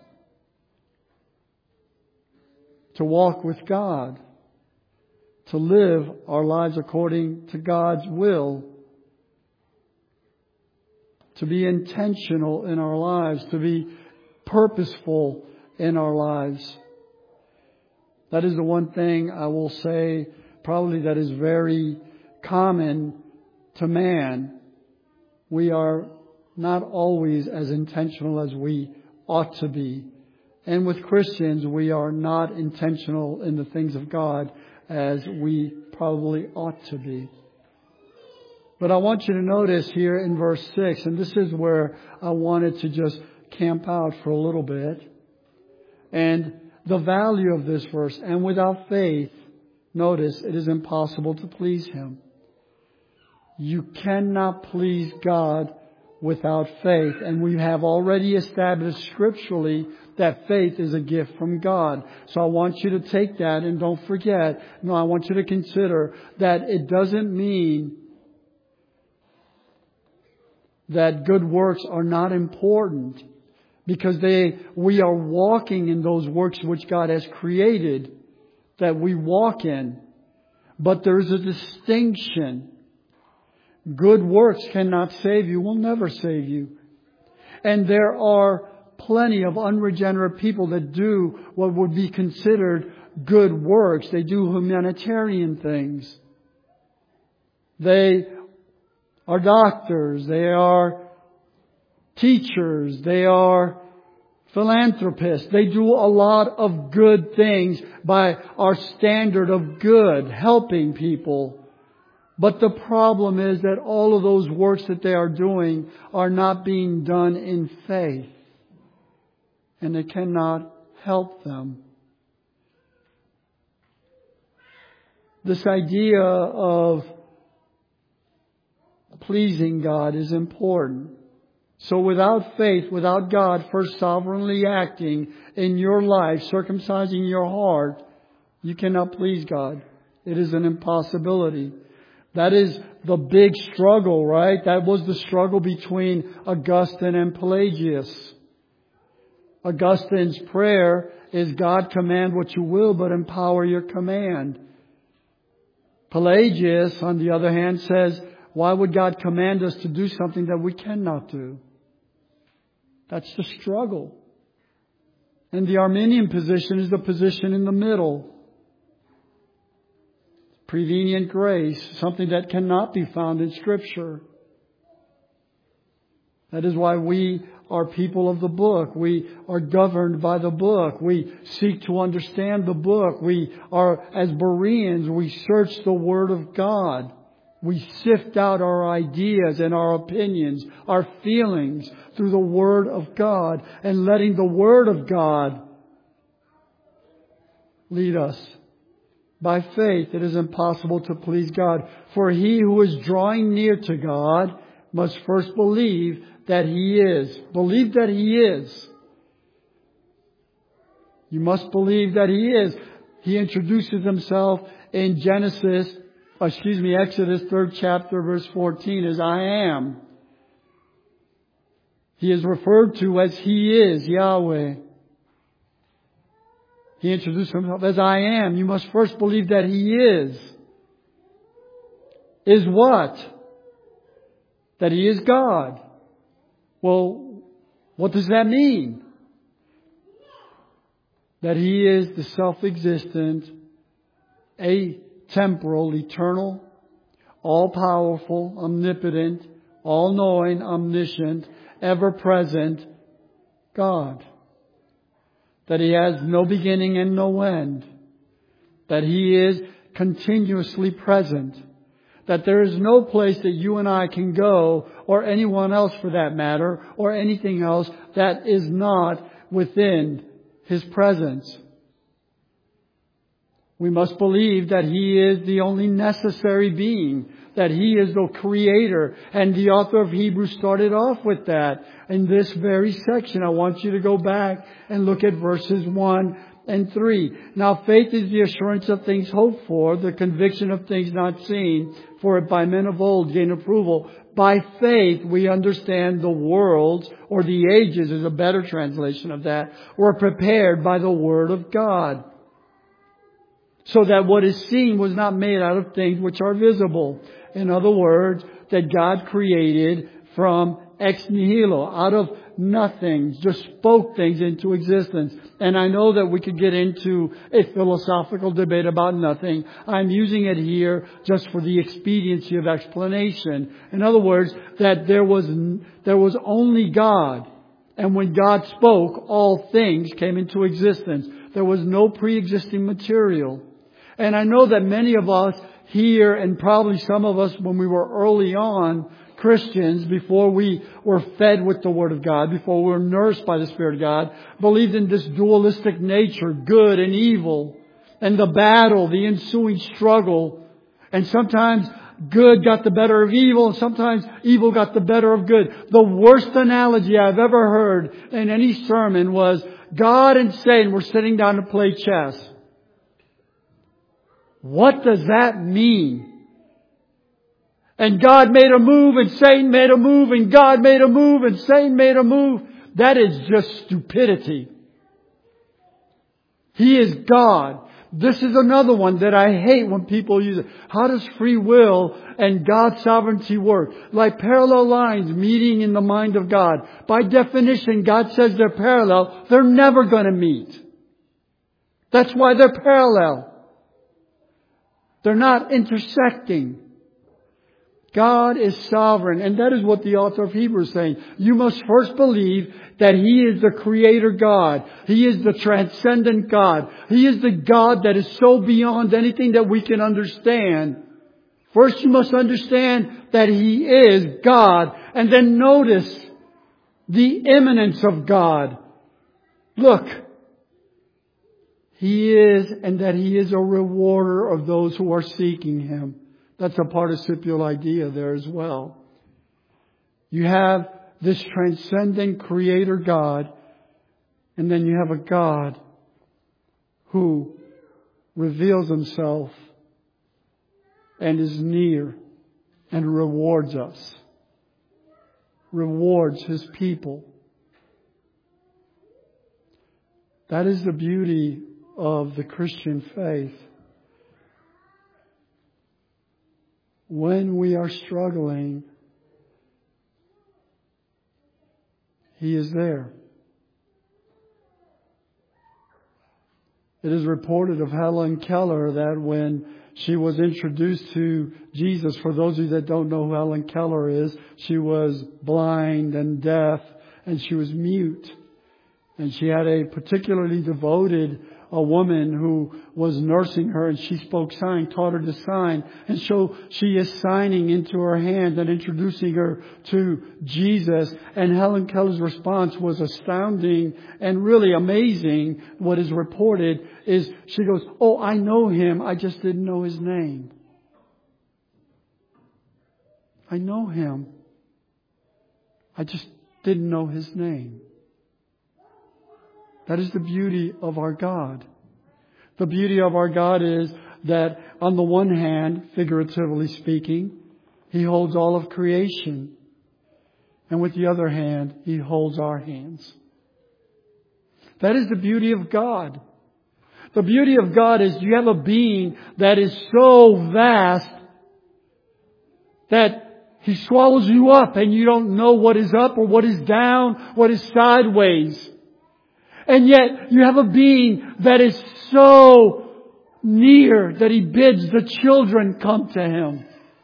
To walk with God. To live our lives according to God's will. To be intentional in our lives. To be purposeful in our lives. That is the one thing I will say probably that is very common to man. We are not always as intentional as we ought to be. And with Christians, we are not intentional in the things of God as we probably ought to be. But I want you to notice here in verse six, and this is where I wanted to just camp out for a little bit. And the value of this verse, and without faith, notice, it is impossible to please Him. You cannot please God without faith. And we have already established scripturally that faith is a gift from God. So I want you to take that and don't forget. No, I want you to consider that it doesn't mean that good works are not important, because they, we are walking in those works which God has created that we walk in. But there's a distinction. Good works cannot save you, will never save you. And there are plenty of unregenerate people that do what would be considered good works. They do humanitarian things. They are doctors. They are teachers. They are philanthropists. They do a lot of good things by our standard of good, helping people. But the problem is that all of those works that they are doing are not being done in faith. And it cannot help them. This idea of pleasing God is important. So without faith, without God first sovereignly acting in your life, circumcising your heart, you cannot please God. It is an impossibility. That is the big struggle, right? That was the struggle between Augustine and Pelagius. Augustine's prayer is, God, command what you will, but empower your command. Pelagius, on the other hand, says, why would God command us to do something that we cannot do? That's the struggle. And the Arminian position is the position in the middle. Prevenient grace, something that cannot be found in Scripture. That is why we are people of the book. We are governed by the book. We seek to understand the book. We are, as Bereans, we search the Word of God. We sift out our ideas and our opinions, our feelings through the Word of God, and letting the Word of God lead us. By faith, it is impossible to please God. For he who is drawing near to God must first believe that He is. Believe that He is. You must believe that He is. He introduces Himself in Genesis, excuse me, Exodus third chapter, verse fourteen, as I am. He is referred to as He is, Yahweh. He introduced Himself as I am. You must first believe that He is. Is what? That He is God. Well, what does that mean? That He is the self-existent, atemporal, eternal, all-powerful, omnipotent, all-knowing, omniscient, ever-present God. That He has no beginning and no end. That He is continuously present. That there is no place that you and I can go, or anyone else for that matter, or anything else that is not within His presence. We must believe that He is the only necessary being. That He is the Creator. And the author of Hebrews started off with that. In this very section, I want you to go back and look at verses one and three. Now faith is the assurance of things hoped for, the conviction of things not seen, for it by men of old gained approval. By faith we understand the worlds, or the ages is a better translation of that, were prepared by the Word of God. So that what is seen was not made out of things which are visible. In other words, that God created from ex nihilo, out of nothing, just spoke things into existence. And I know that we could get into a philosophical debate about nothing. I'm using it here just for the expediency of explanation. In other words, that there was, there was only God. And when God spoke, all things came into existence. There was no pre-existing material. And I know that many of us here, and probably some of us when we were early on Christians, before we were fed with the Word of God, before we were nourished by the Spirit of God, believed in this dualistic nature, good and evil, and the battle, the ensuing struggle. And sometimes good got the better of evil, and sometimes evil got the better of good. The worst analogy I've ever heard in any sermon was God and Satan were sitting down to play chess. What does that mean? And God made a move and Satan made a move and God made a move and Satan made a move. That is just stupidity. He is God. This is another one that I hate when people use it. How does free will and God's sovereignty work? Like parallel lines meeting in the mind of God. By definition, God says they're parallel. They're never going to meet. That's why they're parallel. They're not intersecting. God is sovereign. And that is what the author of Hebrews is saying. You must first believe that He is the Creator God. He is the transcendent God. He is the God that is so beyond anything that we can understand. First you must understand that He is God. And then notice the immanence of God. Look. He is, and that He is a rewarder of those who are seeking Him. That's a participial idea there as well. You have this transcendent Creator God, and then you have a God who reveals Himself and is near and rewards us. Rewards His people. That is the beauty of the Christian faith. When we are struggling, He is there. It is reported of Helen Keller that when she was introduced to Jesus, for those of you that don't know who Helen Keller is, she was blind and deaf and she was mute. And she had a particularly devoted a woman who was nursing her, and she spoke sign, taught her to sign. And so she is signing into her hand and introducing her to Jesus. And Helen Keller's response was astounding and really amazing. What is reported is she goes, "Oh, I know Him. I just didn't know His name. I know Him. I just didn't know His name." That is the beauty of our God. The beauty of our God is that on the one hand, figuratively speaking, He holds all of creation. And with the other hand, He holds our hands. That is the beauty of God. The beauty of God is you have a being that is so vast that He swallows you up and you don't know what is up or what is down, what is sideways. And yet you have a being that is so near that He bids the children come to Him.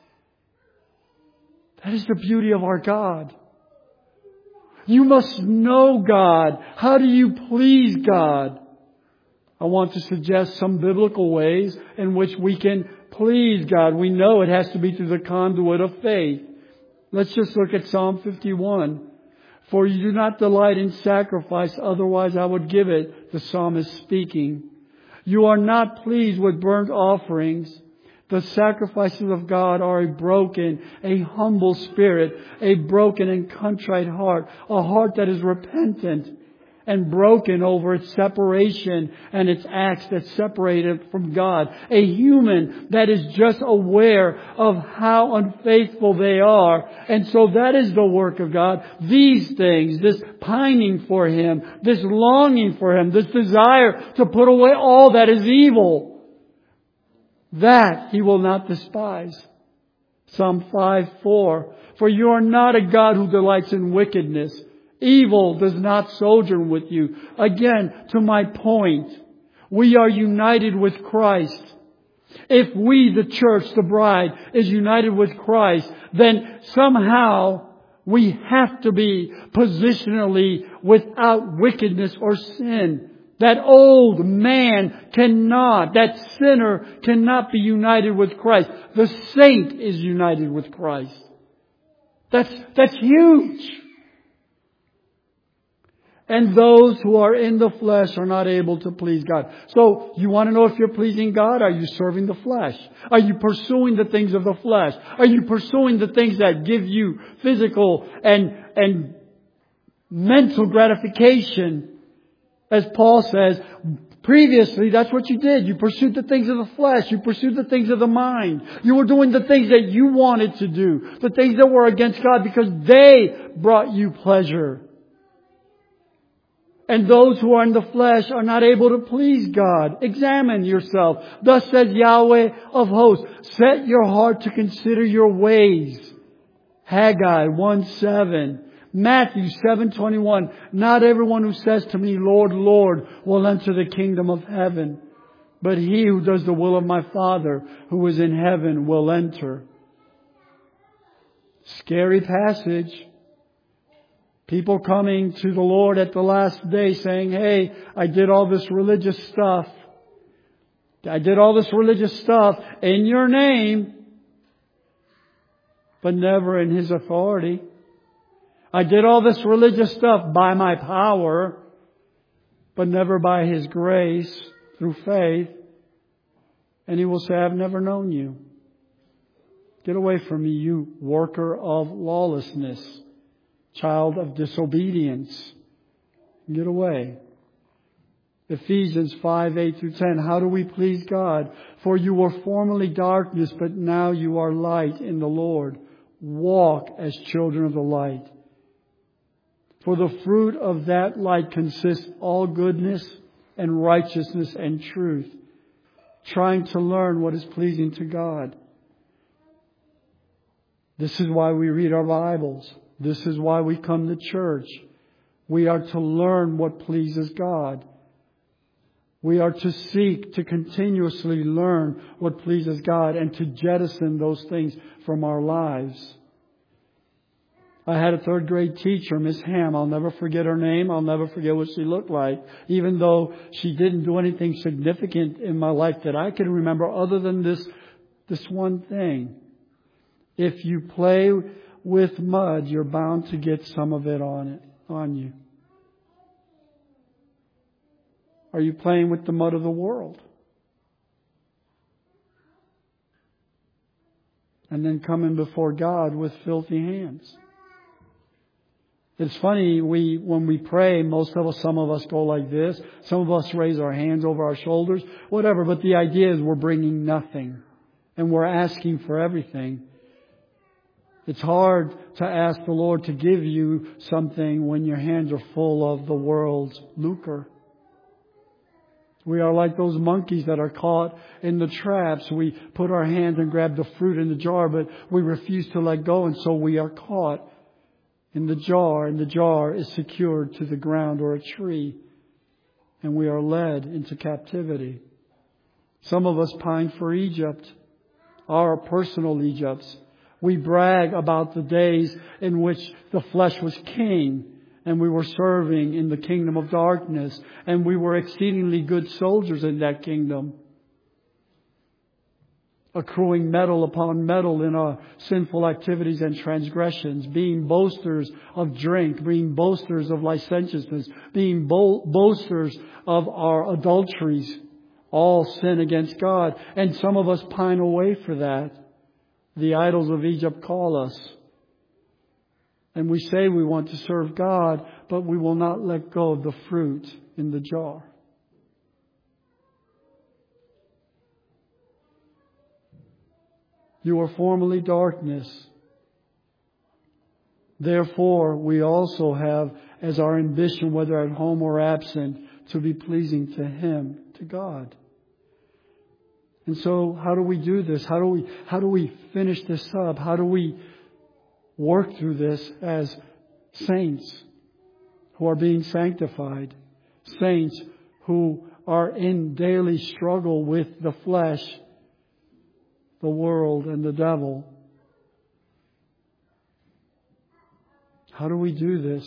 That is the beauty of our God. You must know God. How do you please God? I want to suggest some biblical ways in which we can please God. We know it has to be through the conduit of faith. Let's just look at Psalm fifty-one. For you do not delight in sacrifice, otherwise I would give it, the psalmist speaking. You are not pleased with burnt offerings. The sacrifices of God are a broken, a humble spirit, a broken and contrite heart, a heart that is repentant and broken over its separation and its acts that separate it from God. A human that is just aware of how unfaithful they are. And so that is the work of God. These things, this pining for Him, this longing for Him, this desire to put away all that is evil, that He will not despise. Psalm five four. For you are not a God who delights in wickedness. Evil does not sojourn with you. Again, to my point, we are united with Christ. If we, the church, the bride, is united with Christ, then somehow we have to be positionally without wickedness or sin. That old man cannot, that sinner cannot be united with Christ. The saint is united with Christ. That's, that's huge. And those who are in the flesh are not able to please God. So, you want to know if you're pleasing God? Are you serving the flesh? Are you pursuing the things of the flesh? Are you pursuing the things that give you physical and, and mental gratification? As Paul says, previously, that's what you did. You pursued the things of the flesh. You pursued the things of the mind. You were doing the things that you wanted to do. The things that were against God because they brought you pleasure. And those who are in the flesh are not able to please God. Examine yourself. Thus says Yahweh of hosts, set your heart to consider your ways. Haggai one seven. Matthew seven twenty-one. Not everyone who says to me, Lord, Lord, will enter the kingdom of heaven, but he who does the will of my Father who is in heaven will enter. Scary passage. People coming to the Lord at the last day saying, hey, I did all this religious stuff. I did all this religious stuff in your name, but never in His authority. I did all this religious stuff by my power, but never by His grace through faith. And He will say, I've never known you. Get away from me, you worker of lawlessness. Child of disobedience. Get away. Ephesians five, eight through ten. How do we please God? For you were formerly darkness, but now you are light in the Lord. Walk as children of the light. For the fruit of that light consists all goodness and righteousness and truth. Trying to learn what is pleasing to God. This is why we read our Bibles. This is why we come to church. We are to learn what pleases God. We are to seek to continuously learn what pleases God and to jettison those things from our lives. I had a third grade teacher, Miss Ham. I'll never forget her name. I'll never forget what she looked like. Even though she didn't do anything significant in my life that I can remember other than this, this one thing. If you play with mud, you're bound to get some of it on it, on you. Are you playing with the mud of the world? And then coming before God with filthy hands. It's funny, we when we pray, most of us, some of us go like this. Some of us raise our hands over our shoulders, whatever. But the idea is we're bringing nothing. And we're asking for everything. It's hard to ask the Lord to give you something when your hands are full of the world's lucre. We are like those monkeys that are caught in the traps. We put our hands and grab the fruit in the jar, but we refuse to let go, and so we are caught in the jar, and the jar is secured to the ground or a tree, and we are led into captivity. Some of us pine for Egypt, our personal Egypts. We brag about the days in which the flesh was king and we were serving in the kingdom of darkness and we were exceedingly good soldiers in that kingdom. Accruing medal upon medal in our sinful activities and transgressions, being boasters of drink, being boasters of licentiousness, being bo- boasters of our adulteries, all sin against God. And some of us pine away for that. The idols of Egypt call us. And we say we want to serve God, but we will not let go of the fruit in the jar. You were formerly darkness. Therefore, we also have as our ambition, whether at home or absent, to be pleasing to Him, to God. And so, how do we do this? How do we, how do we finish this up? How do we work through this as saints who are being sanctified? Saints who are in daily struggle with the flesh, the world, and the devil. How do we do this?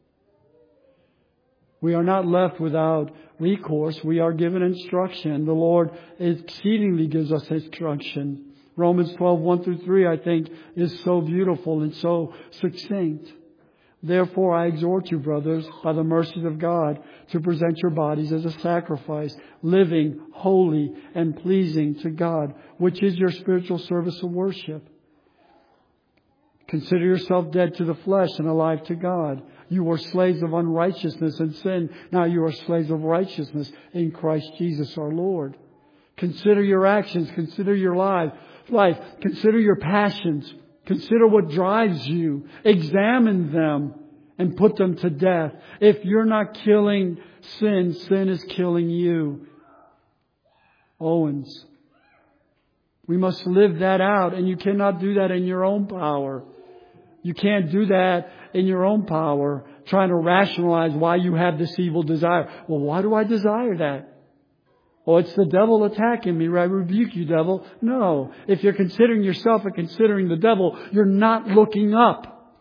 We are not left without recourse. We are given instruction. The Lord exceedingly gives us instruction. Romans twelve, one through three, I think, is so beautiful and so succinct. Therefore I exhort you, brothers, by the mercies of God, to present your bodies as a sacrifice, living, holy, and pleasing to God, which is your spiritual service of worship. Consider yourself dead to the flesh and alive to God. You were slaves of unrighteousness and sin. Now you are slaves of righteousness in Christ Jesus our Lord. Consider your actions. Consider your life. life. Consider your passions. Consider what drives you. Examine them and put them to death. If you're not killing sin, sin is killing you. Owens. We must live that out, and you cannot do that in your own power. You can't do that in your own power, trying to rationalize why you have this evil desire. Well, why do I desire that? Oh, it's the devil attacking me. I rebuke you, devil. No. If you're considering yourself and considering the devil, you're not looking up.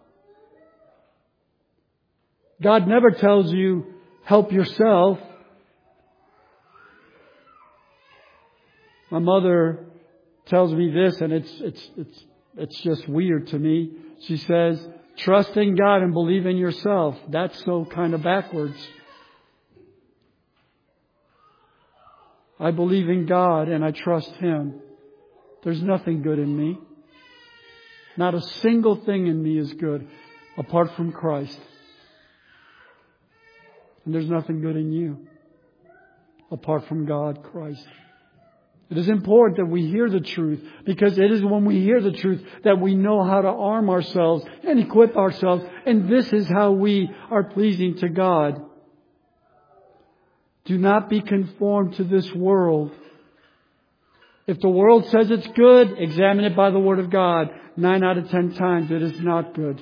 God never tells you, help yourself. My mother tells me this, and it's it's it's it's just weird to me. She says, trust in God and believe in yourself. That's so kind of backwards. I believe in God and I trust Him. There's nothing good in me. Not a single thing in me is good apart from Christ. And there's nothing good in you apart from God, Christ. It is important that we hear the truth, because it is when we hear the truth that we know how to arm ourselves and equip ourselves. And this is how we are pleasing to God. Do not be conformed to this world. If the world says it's good, examine it by the Word of God. Nine out of ten times it is not good.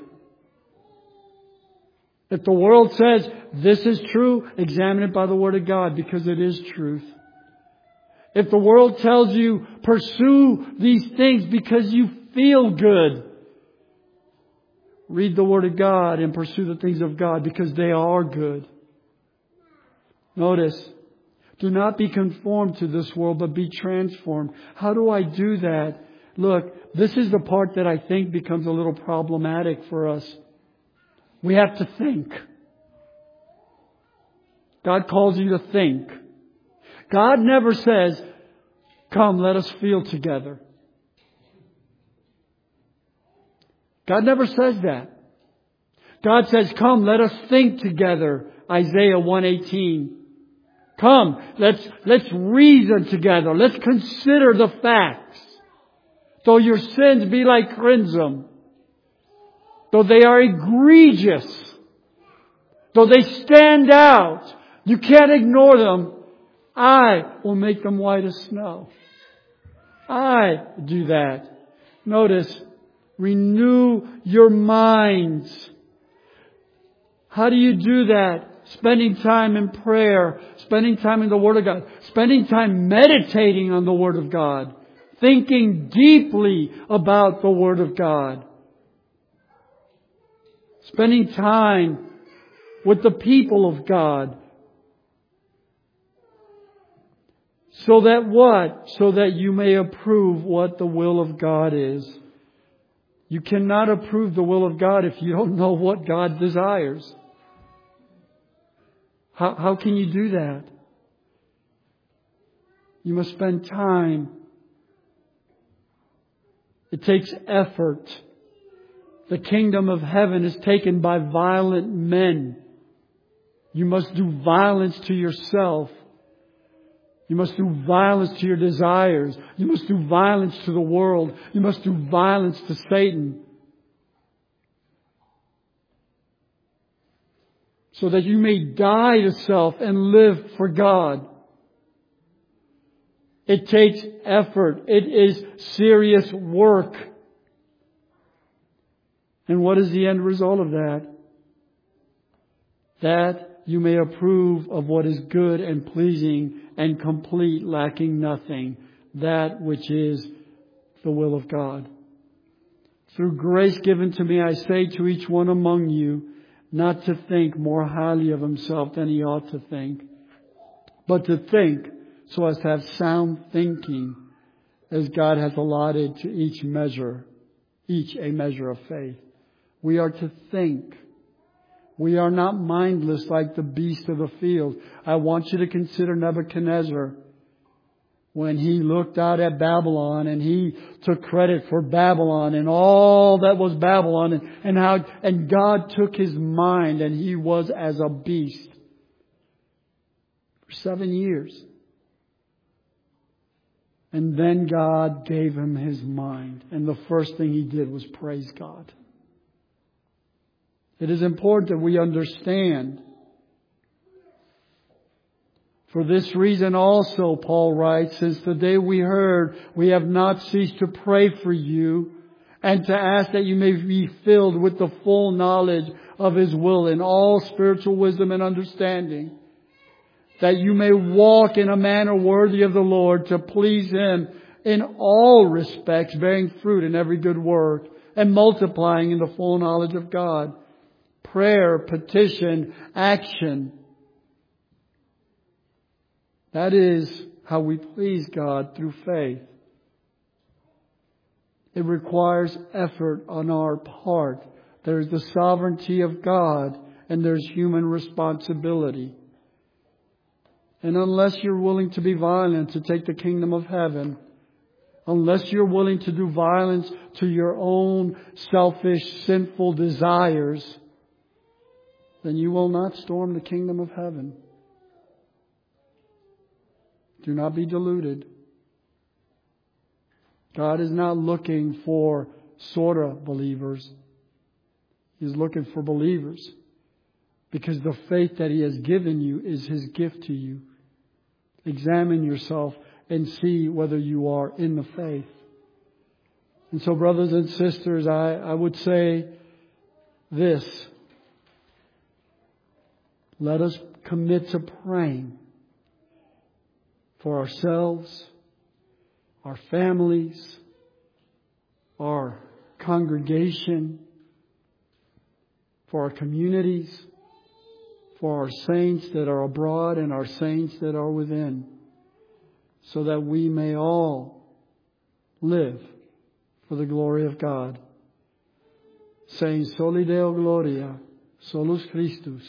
If the world says this is true, examine it by the Word of God, because it is truth. If the world tells you pursue these things because you feel good, read the Word of God and pursue the things of God because they are good. Notice, do not be conformed to this world, but be transformed. How do I do that? Look, this is the part that I think becomes a little problematic for us. We have to think. God calls you to think. God never says, come, let us feel together. God never says that. God says, come, let us think together. Isaiah one eighteen. Come, let's, let's reason together. Let's consider the facts. Though your sins be like crimson, though they are egregious, though they stand out, you can't ignore them. I will make them white as snow. I do that. Notice, renew your minds. How do you do that? Spending time in prayer, spending time in the Word of God, spending time meditating on the Word of God, thinking deeply about the Word of God, spending time with the people of God. So that what? So that you may approve what the will of God is. You cannot approve the will of God if you don't know what God desires. How, how can you do that? You must spend time. It takes effort. The kingdom of heaven is taken by violent men. You must do violence to yourself. You must do violence to your desires. You must do violence to the world. You must do violence to Satan. So that you may die to self and live for God. It takes effort. It is serious work. And what is the end result of that? That you may approve of what is good and pleasing and complete, lacking nothing. That which is the will of God. Through grace given to me, I say to each one among you, not to think more highly of himself than he ought to think, but to think so as to have sound thinking, as God has allotted to each measure, each a measure of faith. We are to think. We are not mindless like the beast of the field. I want you to consider Nebuchadnezzar when he looked out at Babylon and he took credit for Babylon and all that was Babylon, and, and how and God took his mind and he was as a beast for seven years. And then God gave him his mind. And the first thing he did was praise God. It is important that we understand. For this reason also, Paul writes, since the day we heard, we have not ceased to pray for you and to ask that you may be filled with the full knowledge of His will in all spiritual wisdom and understanding, that you may walk in a manner worthy of the Lord, to please Him in all respects, bearing fruit in every good work and multiplying in the full knowledge of God. Prayer, petition, action. That is how we please God, through faith. It requires effort on our part. There is the sovereignty of God and there's human responsibility. And unless you're willing to be violent to take the kingdom of heaven, unless you're willing to do violence to your own selfish, sinful desires, then you will not storm the kingdom of heaven. Do not be deluded. God is not looking for sort of believers. He's looking for believers. Because the faith that He has given you is His gift to you. Examine yourself and see whether you are in the faith. And so, brothers and sisters, I, I would say this. Let us commit to praying for ourselves, our families, our congregation, for our communities, for our saints that are abroad and our saints that are within, so that we may all live for the glory of God, saying, Soli Deo Gloria, Solus Christus,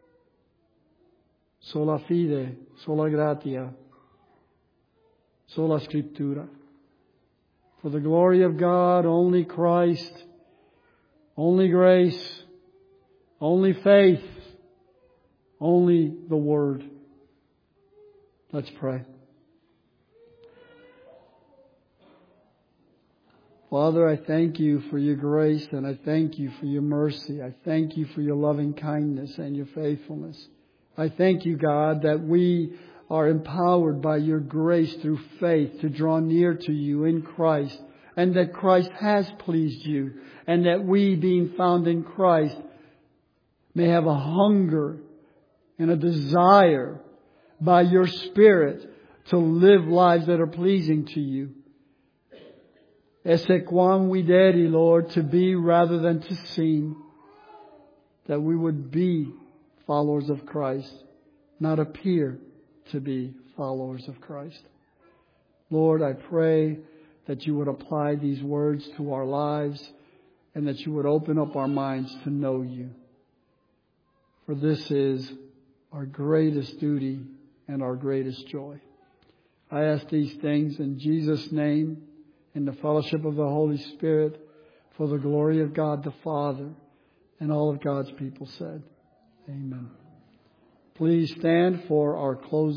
sola fide, sola gratia, sola scriptura. For the glory of God, only Christ, only grace, only faith, only the Word. Let's pray. Father, I thank You for Your grace, and I thank You for Your mercy. I thank You for Your loving kindness and Your faithfulness. I thank You, God, that we are empowered by Your grace through faith to draw near to You in Christ, and that Christ has pleased You, and that we, being found in Christ, may have a hunger and a desire by Your Spirit to live lives that are pleasing to You. Esse quam videri, Lord, to be rather than to seem, that we would be followers of Christ, not appear to be followers of Christ. Lord, I pray that You would apply these words to our lives and that You would open up our minds to know You. For this is our greatest duty and our greatest joy. I ask these things in Jesus' name, in the fellowship of the Holy Spirit, for the glory of God the Father, and all of God's people said, Amen. Please stand for our closing.